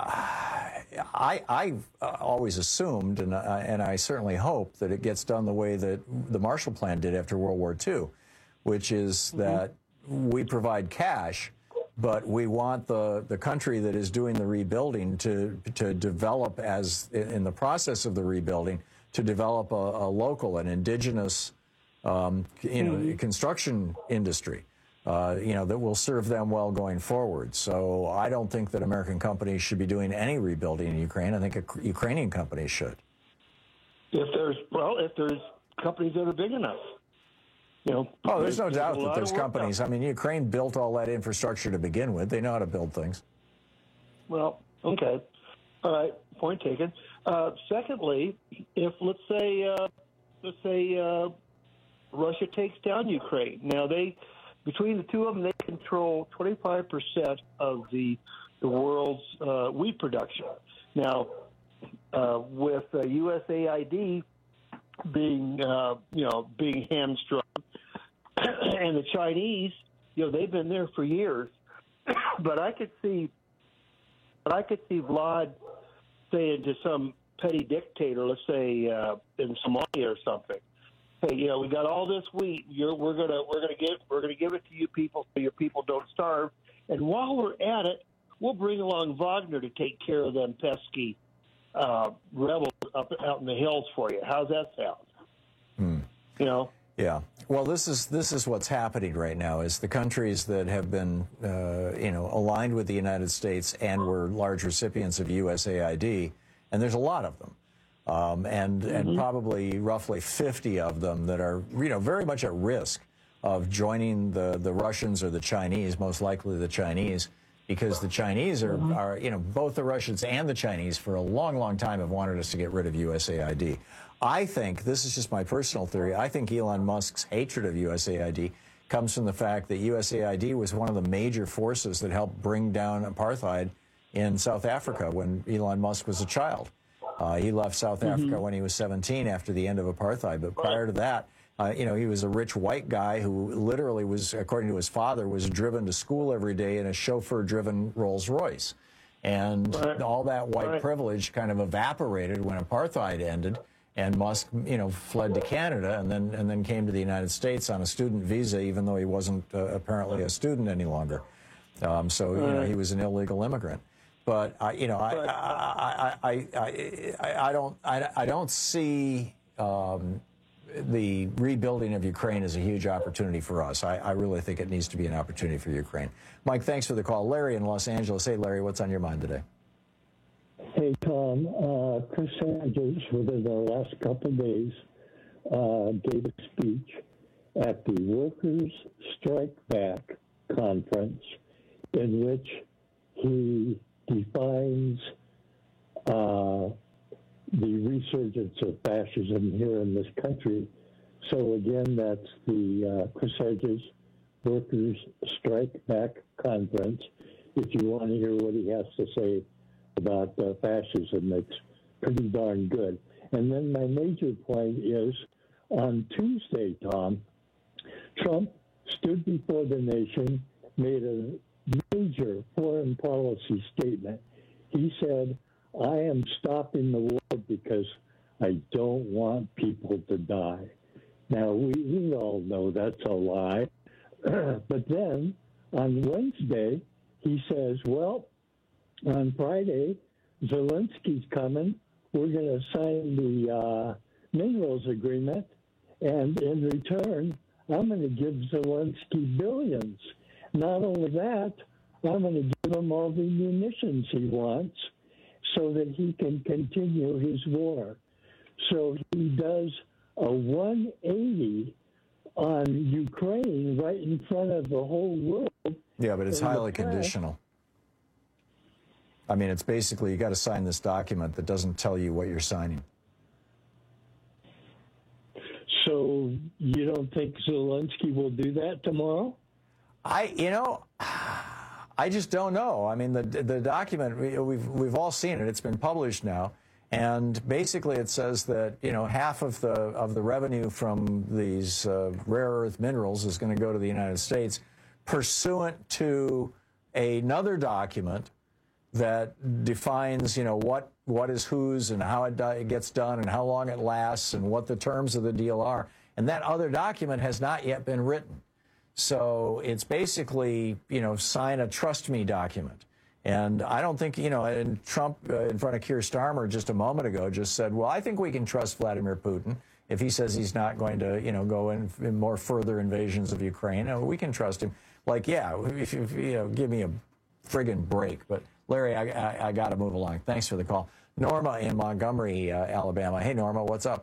I I've always assumed, and I, and I certainly hope that it gets done the way that the Marshall Plan did after World War Two, which is mm-hmm. that we provide cash, but we want the the country that is doing the rebuilding to to develop as in the process of the rebuilding. To develop a, a local, an indigenous, um, you know, mm-hmm. construction industry, uh, you know, that will serve them well going forward. So I don't think that American companies should be doing any rebuilding in Ukraine. I think a, Ukrainian companies should. If there's well, if there's companies that are big enough, you know. Oh, there's no doubt there's that there's companies. I mean, Ukraine built all that infrastructure to begin with. They know how to build things. Well, okay, all right. Point taken. Uh, secondly, if let's say uh, let's say uh, Russia takes down Ukraine, now they between the two of them they control twenty-five percent of the the world's uh, wheat production. Now, uh, with uh, U S A I D being uh, you know being hamstrung, and the Chinese, you know, they've been there for years, but I could see, but I could see Vlad saying to some petty dictator, let's say uh, in Somalia or something, "Hey, you know, we got all this wheat. You're, we're gonna we're gonna give we're gonna give it to you people so your people don't starve. And while we're at it, we'll bring along Wagner to take care of them pesky uh, rebels up out in the hills for you. How's that sound?" Hmm. You know. Yeah. Well, this is this is what's happening right now. Is the countries that have been, uh, you know, aligned with the United States and were large recipients of U S A I D, and there's a lot of them, um, and mm-hmm. and probably roughly fifty of them that are, you know, very much at risk of joining the the Russians or the Chinese, most likely the Chinese, because the Chinese are, mm-hmm. are, you know, both the Russians and the Chinese for a long, long time have wanted us to get rid of U S A I D. I think, this is just my personal theory, I think Elon Musk's hatred of U S A I D comes from the fact that U S A I D was one of the major forces that helped bring down apartheid in South Africa when Elon Musk was a child. Uh, he left South mm-hmm. Africa when he was seventeen after the end of apartheid, but prior to that, uh, you know, he was a rich white guy who literally was, according to his father, was driven to school every day in a chauffeur-driven Rolls Royce. And right. all that white right. privilege kind of evaporated when apartheid ended. And Musk, you know, fled to Canada and then and then came to the United States on a student visa, even though he wasn't uh, apparently a student any longer. Um, so you know, he was an illegal immigrant. But uh, you know, I I, I, I, I I don't I, I don't see um, the rebuilding of Ukraine as a huge opportunity for us. I, I really think it needs to be an opportunity for Ukraine. Mike, thanks for the call. Larry in Los Angeles. Hey, Larry, what's on your mind today? Hey, Tom, uh, Chris Sanders, within the last couple of days, uh, gave a speech at the Workers' Strike Back conference in which he defines uh, the resurgence of fascism here in this country. So, again, that's the uh, Chris Hedges Workers' Strike Back conference. If you want to hear what he has to say about uh, fascism, it's pretty darn good. And then my major point is, on Tuesday, Tom, Trump stood before the nation, made a major foreign policy statement. He said, I am stopping the war because I don't want people to die. Now, we, we all know that's a lie. But then, on Wednesday, he says, well, on Friday, Zelensky's coming. We're going to sign the uh, minerals agreement, and in return, I'm going to give Zelensky billions. Not only that, I'm going to give him all the munitions he wants so that he can continue his war. So he does a one eighty on Ukraine right in front of the whole world. Yeah, but it's highly conditional. I mean, it's basically you got to sign this document that doesn't tell you what you're signing. So you don't think Zelensky will do that tomorrow? I, you know, I just don't know. I mean, the the document, we've we've all seen it. It's been published now, and basically it says that, you know, half of the of the revenue from these uh, rare earth minerals is going to go to the United States, pursuant to another document that defines, you know, what what is whose and how it, do, it gets done and how long it lasts and what the terms of the deal are. And that other document has not yet been written. So it's basically, you know, sign a trust me document. And I don't think, you know, and Trump uh, in front of Keir Starmer just a moment ago just said, well, I think we can trust Vladimir Putin. If he says he's not going to, you know, go in, in more further invasions of Ukraine, uh, we can trust him. Like, yeah, if, if, you know, give me a friggin' break. But Larry, I, I, I got to move along. Thanks for the call. Norma in Montgomery, uh, Alabama. Hey, Norma, what's up?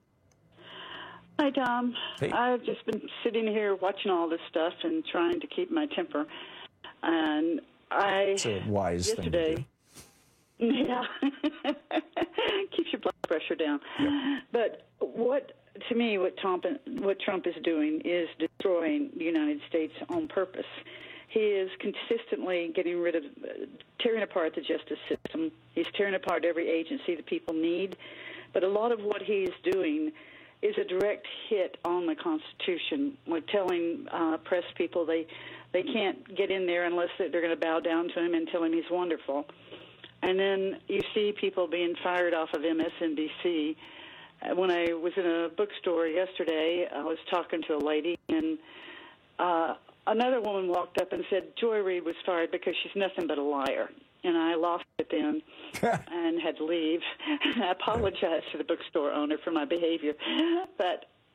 Hi, Tom. Hey. I've just been sitting here watching all this stuff and trying to keep my temper. And I... It's a wise yesterday, thing to do. Yeah. Keeps your blood pressure down. Yeah. But what, to me, what Trump, what Trump is doing is destroying the United States on purpose. He is consistently getting rid of, uh, tearing apart the justice system. He's tearing apart every agency that people need. But a lot of what he's doing is a direct hit on the Constitution. We're telling uh, press people they they can't get in there unless they're going to bow down to him and tell him he's wonderful. And then you see people being fired off of M S N B C. When I was in a bookstore yesterday, I was talking to a lady, and uh, another woman walked up and said, Joy Reid was fired because she's nothing but a liar. And I lost it then and had to leave. I apologized to the bookstore owner for my behavior. But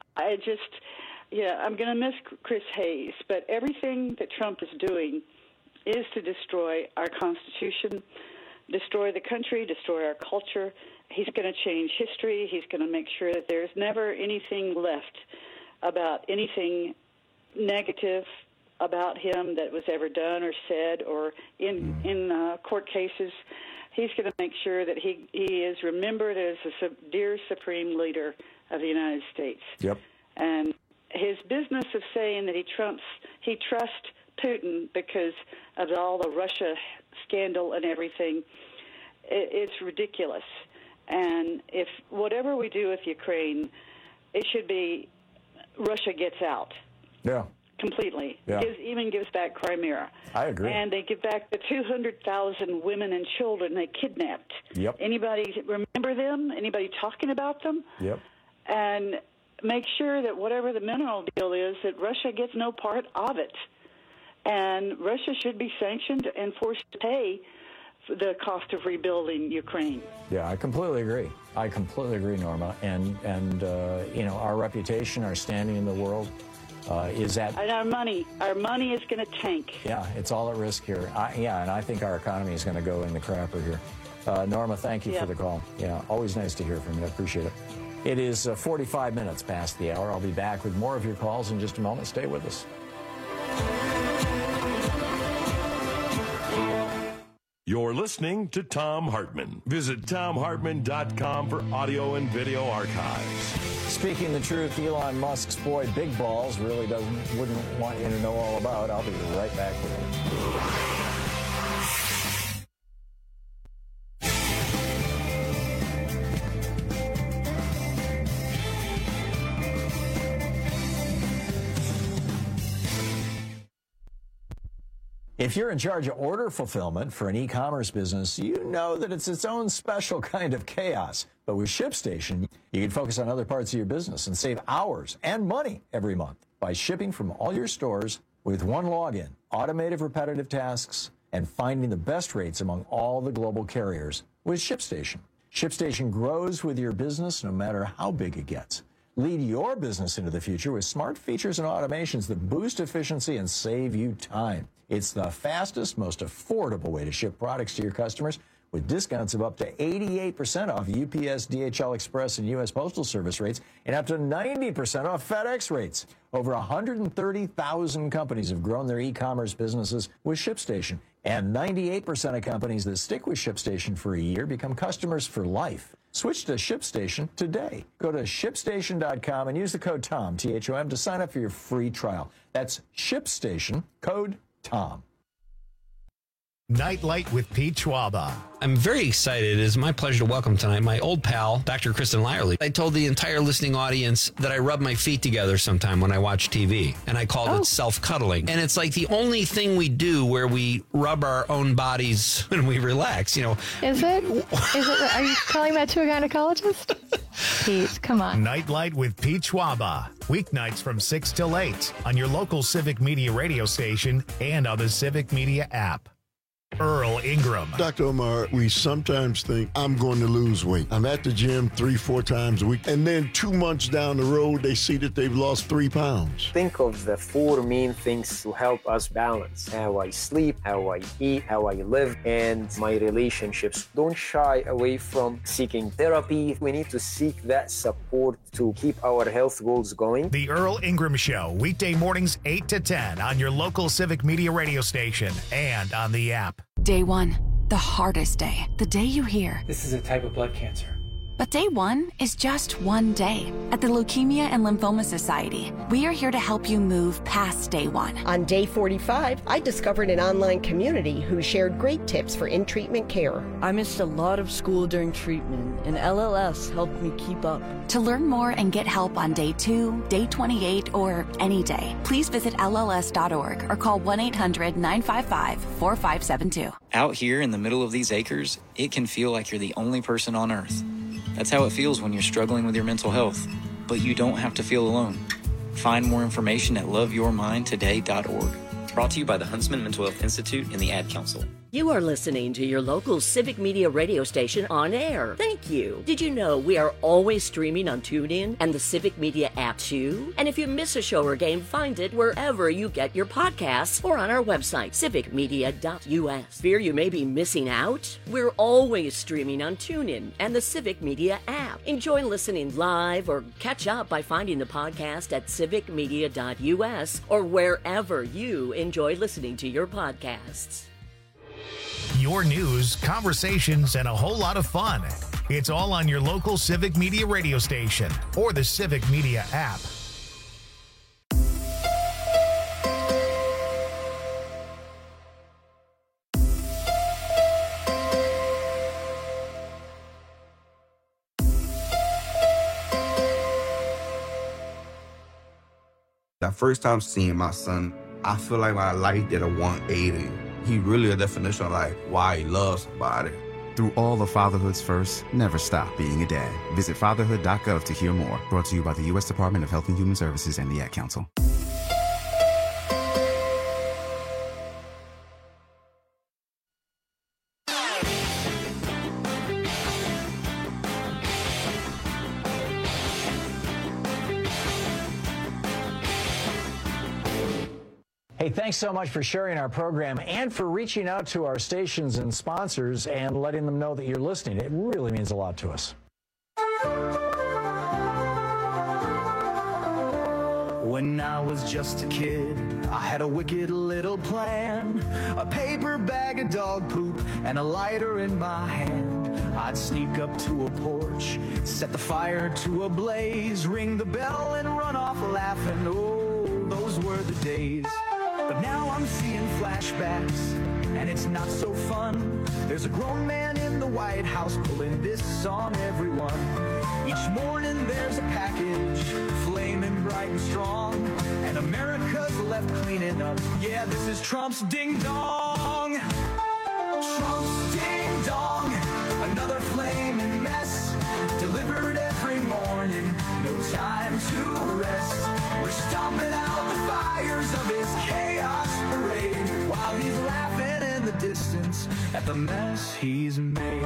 I just, yeah, I'm going to miss Chris Hayes, but everything that Trump is doing is to destroy our Constitution, destroy the country, destroy our culture. He's going to change history. He's going to make sure that there's never anything left about anything negative about him that was ever done or said or in in uh, court cases. He's going to make sure that he, he is remembered as a sub- dear supreme leader of the United States. Yep. And his business of saying that he trumps, he trusts Putin because of all the Russia scandal and everything, it, it's ridiculous. And if whatever we do with Ukraine, it should be Russia gets out. Yeah. Completely. Yeah. Gives, even gives back Crimea. I agree. And they give back the two hundred thousand women and children they kidnapped. Yep. Anybody remember them? Anybody talking about them? Yep. And make sure that whatever the mineral deal is, that Russia gets no part of it. And Russia should be sanctioned and forced to pay for the cost of rebuilding Ukraine. Yeah, I completely agree. I completely agree, Norma. And, and uh, you know, our reputation, our standing in the world uh, is at... And our money. Our money is going to tank. Yeah, it's all at risk here. I, yeah, and I think our economy is going to go in the crapper here. Uh, Norma, thank you Yep. for the call. Yeah, always nice to hear from you. I appreciate it. It is uh, forty-five minutes past the hour. I'll be back with more of your calls in just a moment. Stay with us. You're listening to Thom Hartmann. Visit Thom Hartmann dot com for audio and video archives. Speaking the truth, Elon Musk's boy Big Balls really doesn't wouldn't want you to know all about. I'll be right back with you. If you're in charge of order fulfillment for an e-commerce business, you know that it's its own special kind of chaos. But with ShipStation, you can focus on other parts of your business and save hours and money every month by shipping from all your stores with one login, automated repetitive tasks, and finding the best rates among all the global carriers with ShipStation. ShipStation grows with your business no matter how big it gets. Lead your business into the future with smart features and automations that boost efficiency and save you time. It's the fastest, most affordable way to ship products to your customers with discounts of up to eighty-eight percent off U P S, D H L Express, and U S Postal Service rates and up to ninety percent off FedEx rates. Over one hundred thirty thousand companies have grown their e-commerce businesses with ShipStation, and ninety-eight percent of companies that stick with ShipStation for a year become customers for life. Switch to ShipStation today. Go to ship station dot com and use the code TOM, T H O M, to sign up for your free trial. That's ShipStation, code TOM. Nightlight with Pete Schwaba. I'm very excited. It is my pleasure to welcome tonight my old pal, Doctor Kristen Lyerly. I told the entire listening audience that I rub my feet together sometime when I watch T V, and I called oh. it self-cuddling. And it's like the only thing we do where we rub our own bodies when we relax, you know. Is it? Is it? Are you calling that to a gynecologist? Pete, come on. Nightlight with Pete Schwaba. Weeknights from six till eight on your local Civic Media radio station and on the Civic Media app. Earl Ingram. Doctor Omar, we sometimes think I'm going to lose weight. I'm at the gym three, four times a week. And then two months down the road, they see that they've lost three pounds. Think of the four main things to help us balance: how I sleep, how I eat, how I live, and my relationships. Don't shy away from seeking therapy. We need to seek that support to keep our health goals going. The Earl Ingram Show, weekday mornings eight to ten on your local Civic Media radio station and on the app. Day one, the hardest day. The day you hear, this is a type of blood cancer. But day one is just one day. At the Leukemia and Lymphoma Society, we are here to help you move past day one. On day forty-five, I discovered an online community who shared great tips for in-treatment care. I missed a lot of school during treatment, and L L S helped me keep up. To learn more and get help on day two, day twenty-eight, or any day, please visit L L S dot org or call one eight hundred nine five five four five seven two. Out here in the middle of these acres, it can feel like you're the only person on Earth. That's how it feels when you're struggling with your mental health. But you don't have to feel alone. Find more information at love your mind today dot org. Brought to you by the Huntsman Mental Health Institute and the Ad Council. You are listening to your local Civic Media radio station on air. Thank you. Did you know we are always streaming on TuneIn and the Civic Media app too? And if you miss a show or game, find it wherever you get your podcasts or on our website, civic media dot u s. Fear you may be missing out? We're always streaming on TuneIn and the Civic Media app. Enjoy listening live or catch up by finding the podcast at civic media dot u s or wherever you enjoy listening to your podcasts. Your news, conversations, and a whole lot of fun. It's all on your local Civic Media radio station or the Civic Media app. The first time seeing my son, I feel like my life did a one eighty. He really a definition of like why he loves somebody. Through all the fatherhood's first, never stop being a dad. Visit fatherhood dot gov to hear more. Brought to you by the U S Department of Health and Human Services and the Ad Council. Hey, thanks so much for sharing our program and for reaching out to our stations and sponsors and letting them know that you're listening. It really means a lot to us. When I was just a kid, I had a wicked little plan. A paper bag of dog poop and a lighter in my hand. I'd sneak up to a porch, set the fire to a blaze, ring the bell and run off laughing. Oh, those were the days. But now I'm seeing flashbacks, and it's not so fun. There's a grown man in the White House pulling this on everyone. Each morning there's a package, flaming bright and strong, and America's left cleaning up. Yeah, this is Trump's ding-dong. Trump's ding-dong, another flaming mess, delivered every morning, no time to rest. We're stomping out the fires of his chaos parade, while he's laughing in the distance at the mess he's made.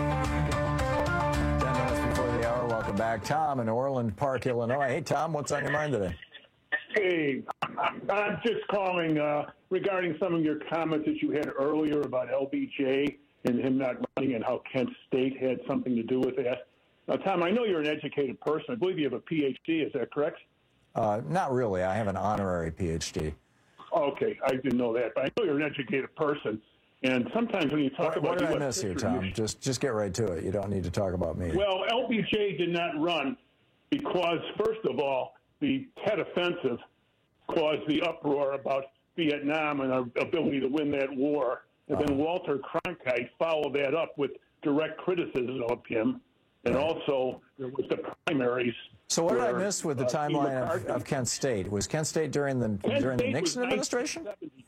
Ten minutes before the hour, welcome back. Tom in Orland Park, Illinois. Hey, Tom, what's on your mind today? Hey, I'm just calling uh, regarding some of your comments that you had earlier about L B J and him not running and how Kent State had something to do with that. Now, Tom, I know you're an educated person. I believe you have a P H D. Is that correct? Uh, not really. I have an honorary P H D. Okay, I didn't know that, but I know you're an educated person. And sometimes when you talk what, about what did U S I miss here, history, Tom? Just just get right to it. You don't need to talk about me. Well, L B J did not run because, first of all, the Tet Offensive caused the uproar about Vietnam and our ability to win that war. And uh-huh. then Walter Cronkite followed that up with direct criticism of him. And right. also, there was the primaries. So what did I miss with the uh, timeline of, of Kent State? Was Kent State during the Kent during State the Nixon administration?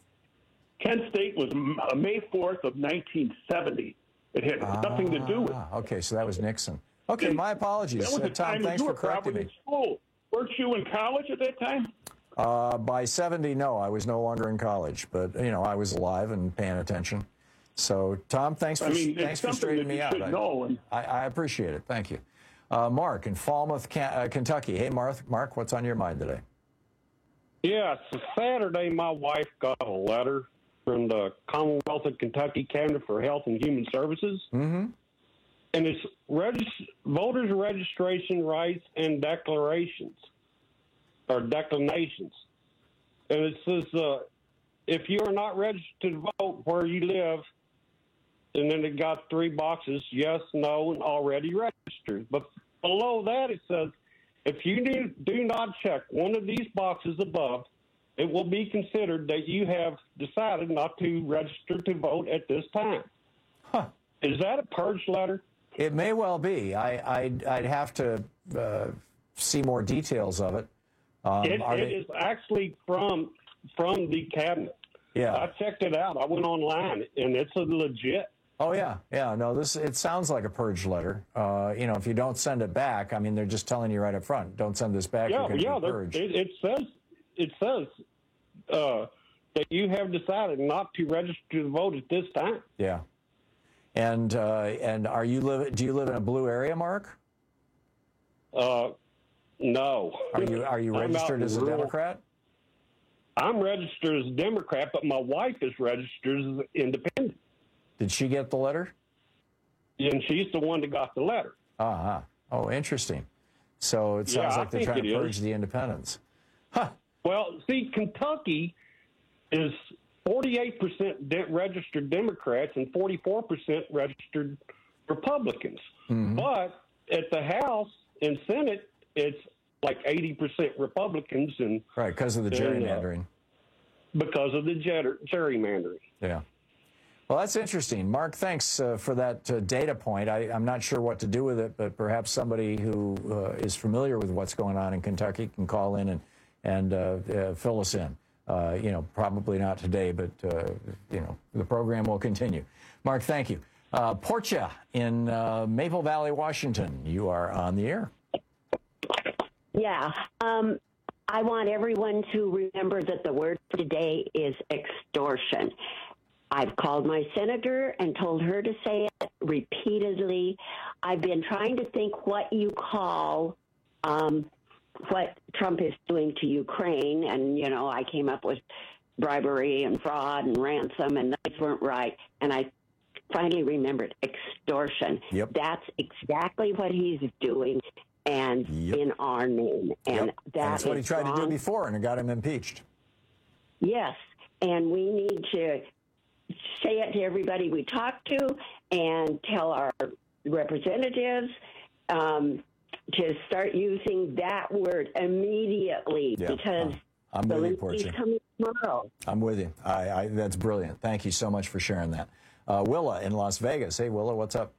Kent State was May fourth of nineteen seventy. It had ah, nothing to do with it. Okay, so that was Nixon. Okay, and my apologies. That was uh, the Tom, time thanks you for were correcting probably me. in school. Weren't you in college at that time? Uh, by seventy, no, I was no longer in college, but you know I was alive and paying attention. So, Tom, thanks for I mean, thanks for straightening me out. I, know. I, I appreciate it. Thank you, uh, Mark in Falmouth, uh, Kentucky. Hey, Mark, Mark, what's on your mind today? Yeah, so Saturday, my wife got a letter from the Commonwealth of Kentucky Cabinet for Health and Human Services, mm-hmm. and it's regist- voters' registration rights and declarations or declinations, and it says uh, if you are not registered to vote where you live. And then it got three boxes, yes, no, and already registered. But below that it says, if you do, do not check one of these boxes above, it will be considered that you have decided not to register to vote at this time. Huh. Is that a purge letter? It may well be. I, I'd, I'd have to uh, see more details of it. Um, it it they... is actually from from the cabinet. Yeah. I checked it out. I went online, and it's a legit. Oh, yeah. Yeah. No, this it sounds like a purge letter. Uh, you know, if you don't send it back, I mean, they're just telling you right up front, don't send this back. Yeah, you're going yeah. to be purged. It, it says, it says uh, that you have decided not to register to vote at this time. Yeah. And uh, and are you live? Do you live in a blue area, Mark? Uh, no. Are you are you registered as a rural. Democrat? I'm registered as a Democrat, but my wife is registered as an independent. Did she get the letter? And she's the one that got the letter. Uh-huh. Oh, interesting. So it sounds Yeah, like I they're think trying it to purge is. the independents. Well, see, Kentucky is forty-eight percent de- registered Democrats and forty-four percent registered Republicans. Mm-hmm. But at the House and Senate, it's like eighty percent Republicans and Right, because of the and, uh, gerrymandering. because of the ger- gerrymandering. Yeah. Well, that's interesting. Mark, thanks uh, for that uh, data point. I, I'm not sure what to do with it, but perhaps somebody who uh, is familiar with what's going on in Kentucky can call in and, and uh, uh, fill us in. Uh, you know, probably not today, but, uh, you know, the program will continue. Mark, thank you. Uh, Portia in uh, Maple Valley, Washington, you are on the air. Yeah. Um, I want everyone to remember that the word for today is extortion. I've called my senator and told her to say it repeatedly. I've been trying to think what you call um, what Trump is doing to Ukraine. And, you know, I came up with bribery and fraud and ransom, and those weren't right. And I finally remembered extortion. Yep. That's exactly what he's doing, and Yep. in our name. And Yep. that And that's what he is tried to do wrong. before, and it got him impeached. Yes, and we need to say it to everybody we talk to and tell our representatives um, to start using that word immediately Yeah, because I'm with you, Zelensky's Portia. coming tomorrow. I'm with you. I, I, that's brilliant. Thank you so much for sharing that. Uh, Willa in Las Vegas. Hey, Willa, what's up?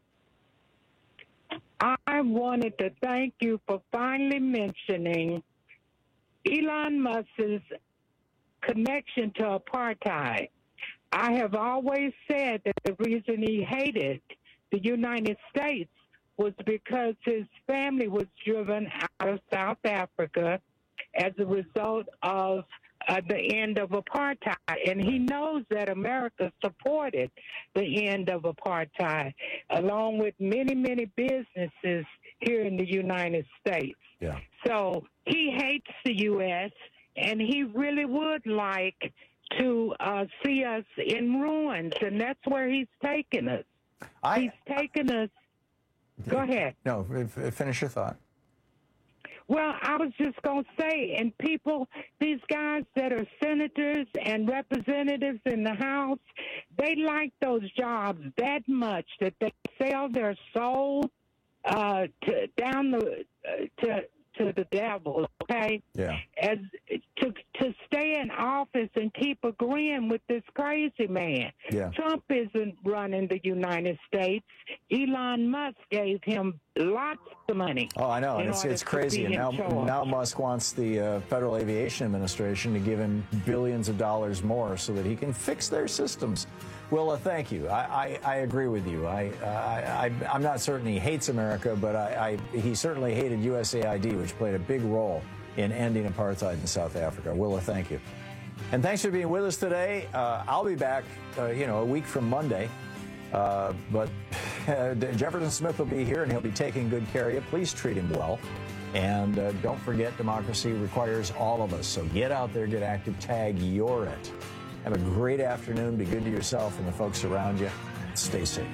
I wanted to thank you for finally mentioning Elon Musk's connection to apartheid. I have always said that the reason he hated the United States was because his family was driven out of South Africa as a result of uh, the end of apartheid. And he knows that America supported the end of apartheid, along with many, many businesses here in the United States. Yeah. So he hates the U S, and he really would like to uh, see us in ruins, and that's where he's taking us. I, he's taking us. Go ahead. No, f- f- finish your thought. Well, I was just going to say, and people, these guys that are senators and representatives in the House, they like those jobs that much that they sell their soul uh, to, down the uh, to to the devil. Okay, Yeah. as to to stay in office and keep agreeing with this crazy man. Yeah. Trump isn't running the United States. Elon Musk gave him lots of money. Oh, I know. in And it's, order it's to crazy. be And in now, charge. now Musk wants the uh, Federal Aviation Administration to give him billions of dollars more so that he can fix their systems. Willa, thank you. I, I, I agree with you. I, I, I, I'm not certain he hates America, but I, I, he certainly hated U S A I D, which played a big role in ending apartheid in South Africa. Willa, thank you. And thanks for being with us today. Uh, I'll be back, uh, you know, a week from Monday. Uh, but Jefferson Smith will be here, and he'll be taking good care of you. Please treat him well. And uh, don't forget, democracy requires all of us. So get out there, get active, tag you're it. Have a great afternoon. Be good to yourself and the folks around you. Stay safe.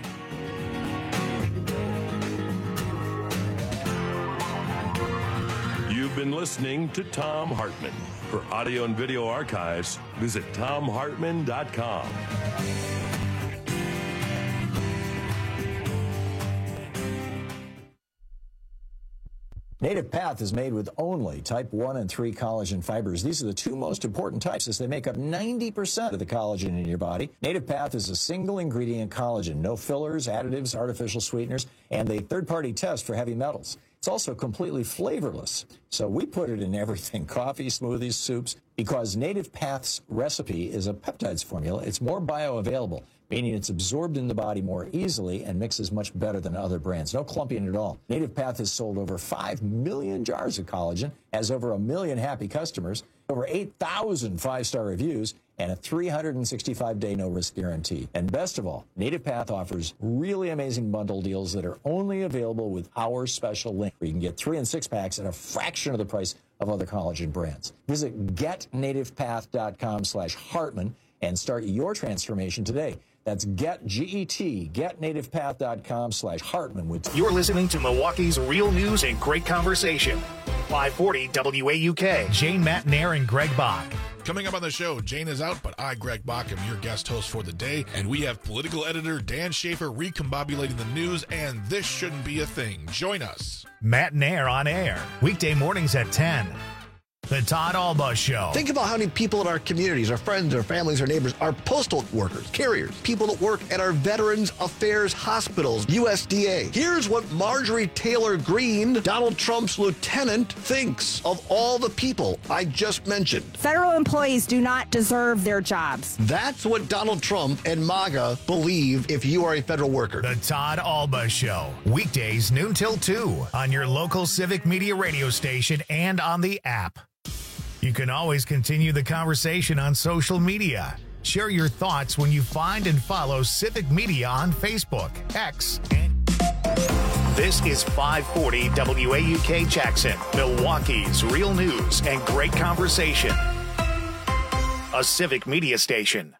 You've been listening to Thom Hartmann. For audio and video archives, visit thom hartmann dot com. Native Path is made with only type one and three collagen fibers. These are the two most important types as they make up ninety percent of the collagen in your body. Native Path is a single ingredient collagen, no fillers, additives, artificial sweeteners, and a third-party test for heavy metals. It's also completely flavorless. So we put it in everything, coffee, smoothies, soups, because Native Path's recipe is a peptides formula. It's more bioavailable, meaning it's absorbed in the body more easily and mixes much better than other brands. No clumping at all. Native Path has sold over five million jars of collagen, has over a million happy customers, over eight thousand five-star reviews, and a three hundred sixty-five day no-risk guarantee. And best of all, Native Path offers really amazing bundle deals that are only available with our special link, where you can get three and six packs at a fraction of the price of other collagen brands. Visit getnativepath.com slash Hartman and start your transformation today. That's get, G E T, getnativepath.com slash Hartman. With You're listening to Milwaukee's Real News and Great Conversation. five forty W A U K. Jane Matnair and Greg Bach. Coming up on the show, Jane is out, but I, Greg Bach, am your guest host for the day, and we have political editor Dan Schaefer recombobulating the news, and this shouldn't be a thing. Join us. Matnair on air, weekday mornings at ten. The Todd Alba Show. Think about how many people in our communities, our friends, our families, our neighbors, our postal workers, carriers, people that work at our Veterans Affairs hospitals, U S D A. Here's what Marjorie Taylor Greene, Donald Trump's lieutenant, thinks of all the people I just mentioned. Federal employees do not deserve their jobs. That's what Donald Trump and MAGA believe if you are a federal worker. The Todd Alba Show. Weekdays noon till two on your local Civic Media radio station and on the app. You can always continue the conversation on social media. Share your thoughts when you find and follow Civic Media on Facebook, X, and... This is five forty W A U K Jackson, Milwaukee's Real News and Great Conversation. A Civic Media station.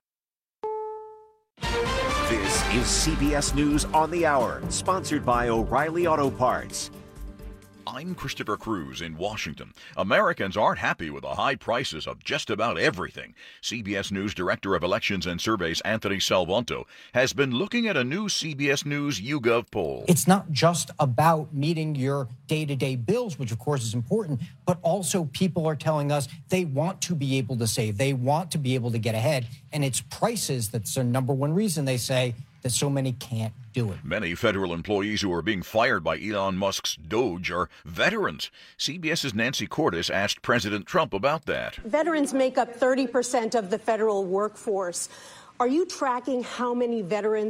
This is C B S News on the Hour, sponsored by O'Reilly Auto Parts. I'm Christopher Cruz in Washington. Americans aren't happy with the high prices of just about everything. C B S News Director of Elections and Surveys Anthony Salvanto has been looking at a new C B S News YouGov poll. It's not just about meeting your day-to-day bills, which of course is important, but also people are telling us they want to be able to save. They want to be able to get ahead. And it's prices that's the number one reason they say that so many can't do it. Many federal employees who are being fired by Elon Musk's Doge are veterans. CBS's Nancy Cordes asked President Trump about that. Veterans make up thirty percent of the federal workforce. Are you tracking how many veterans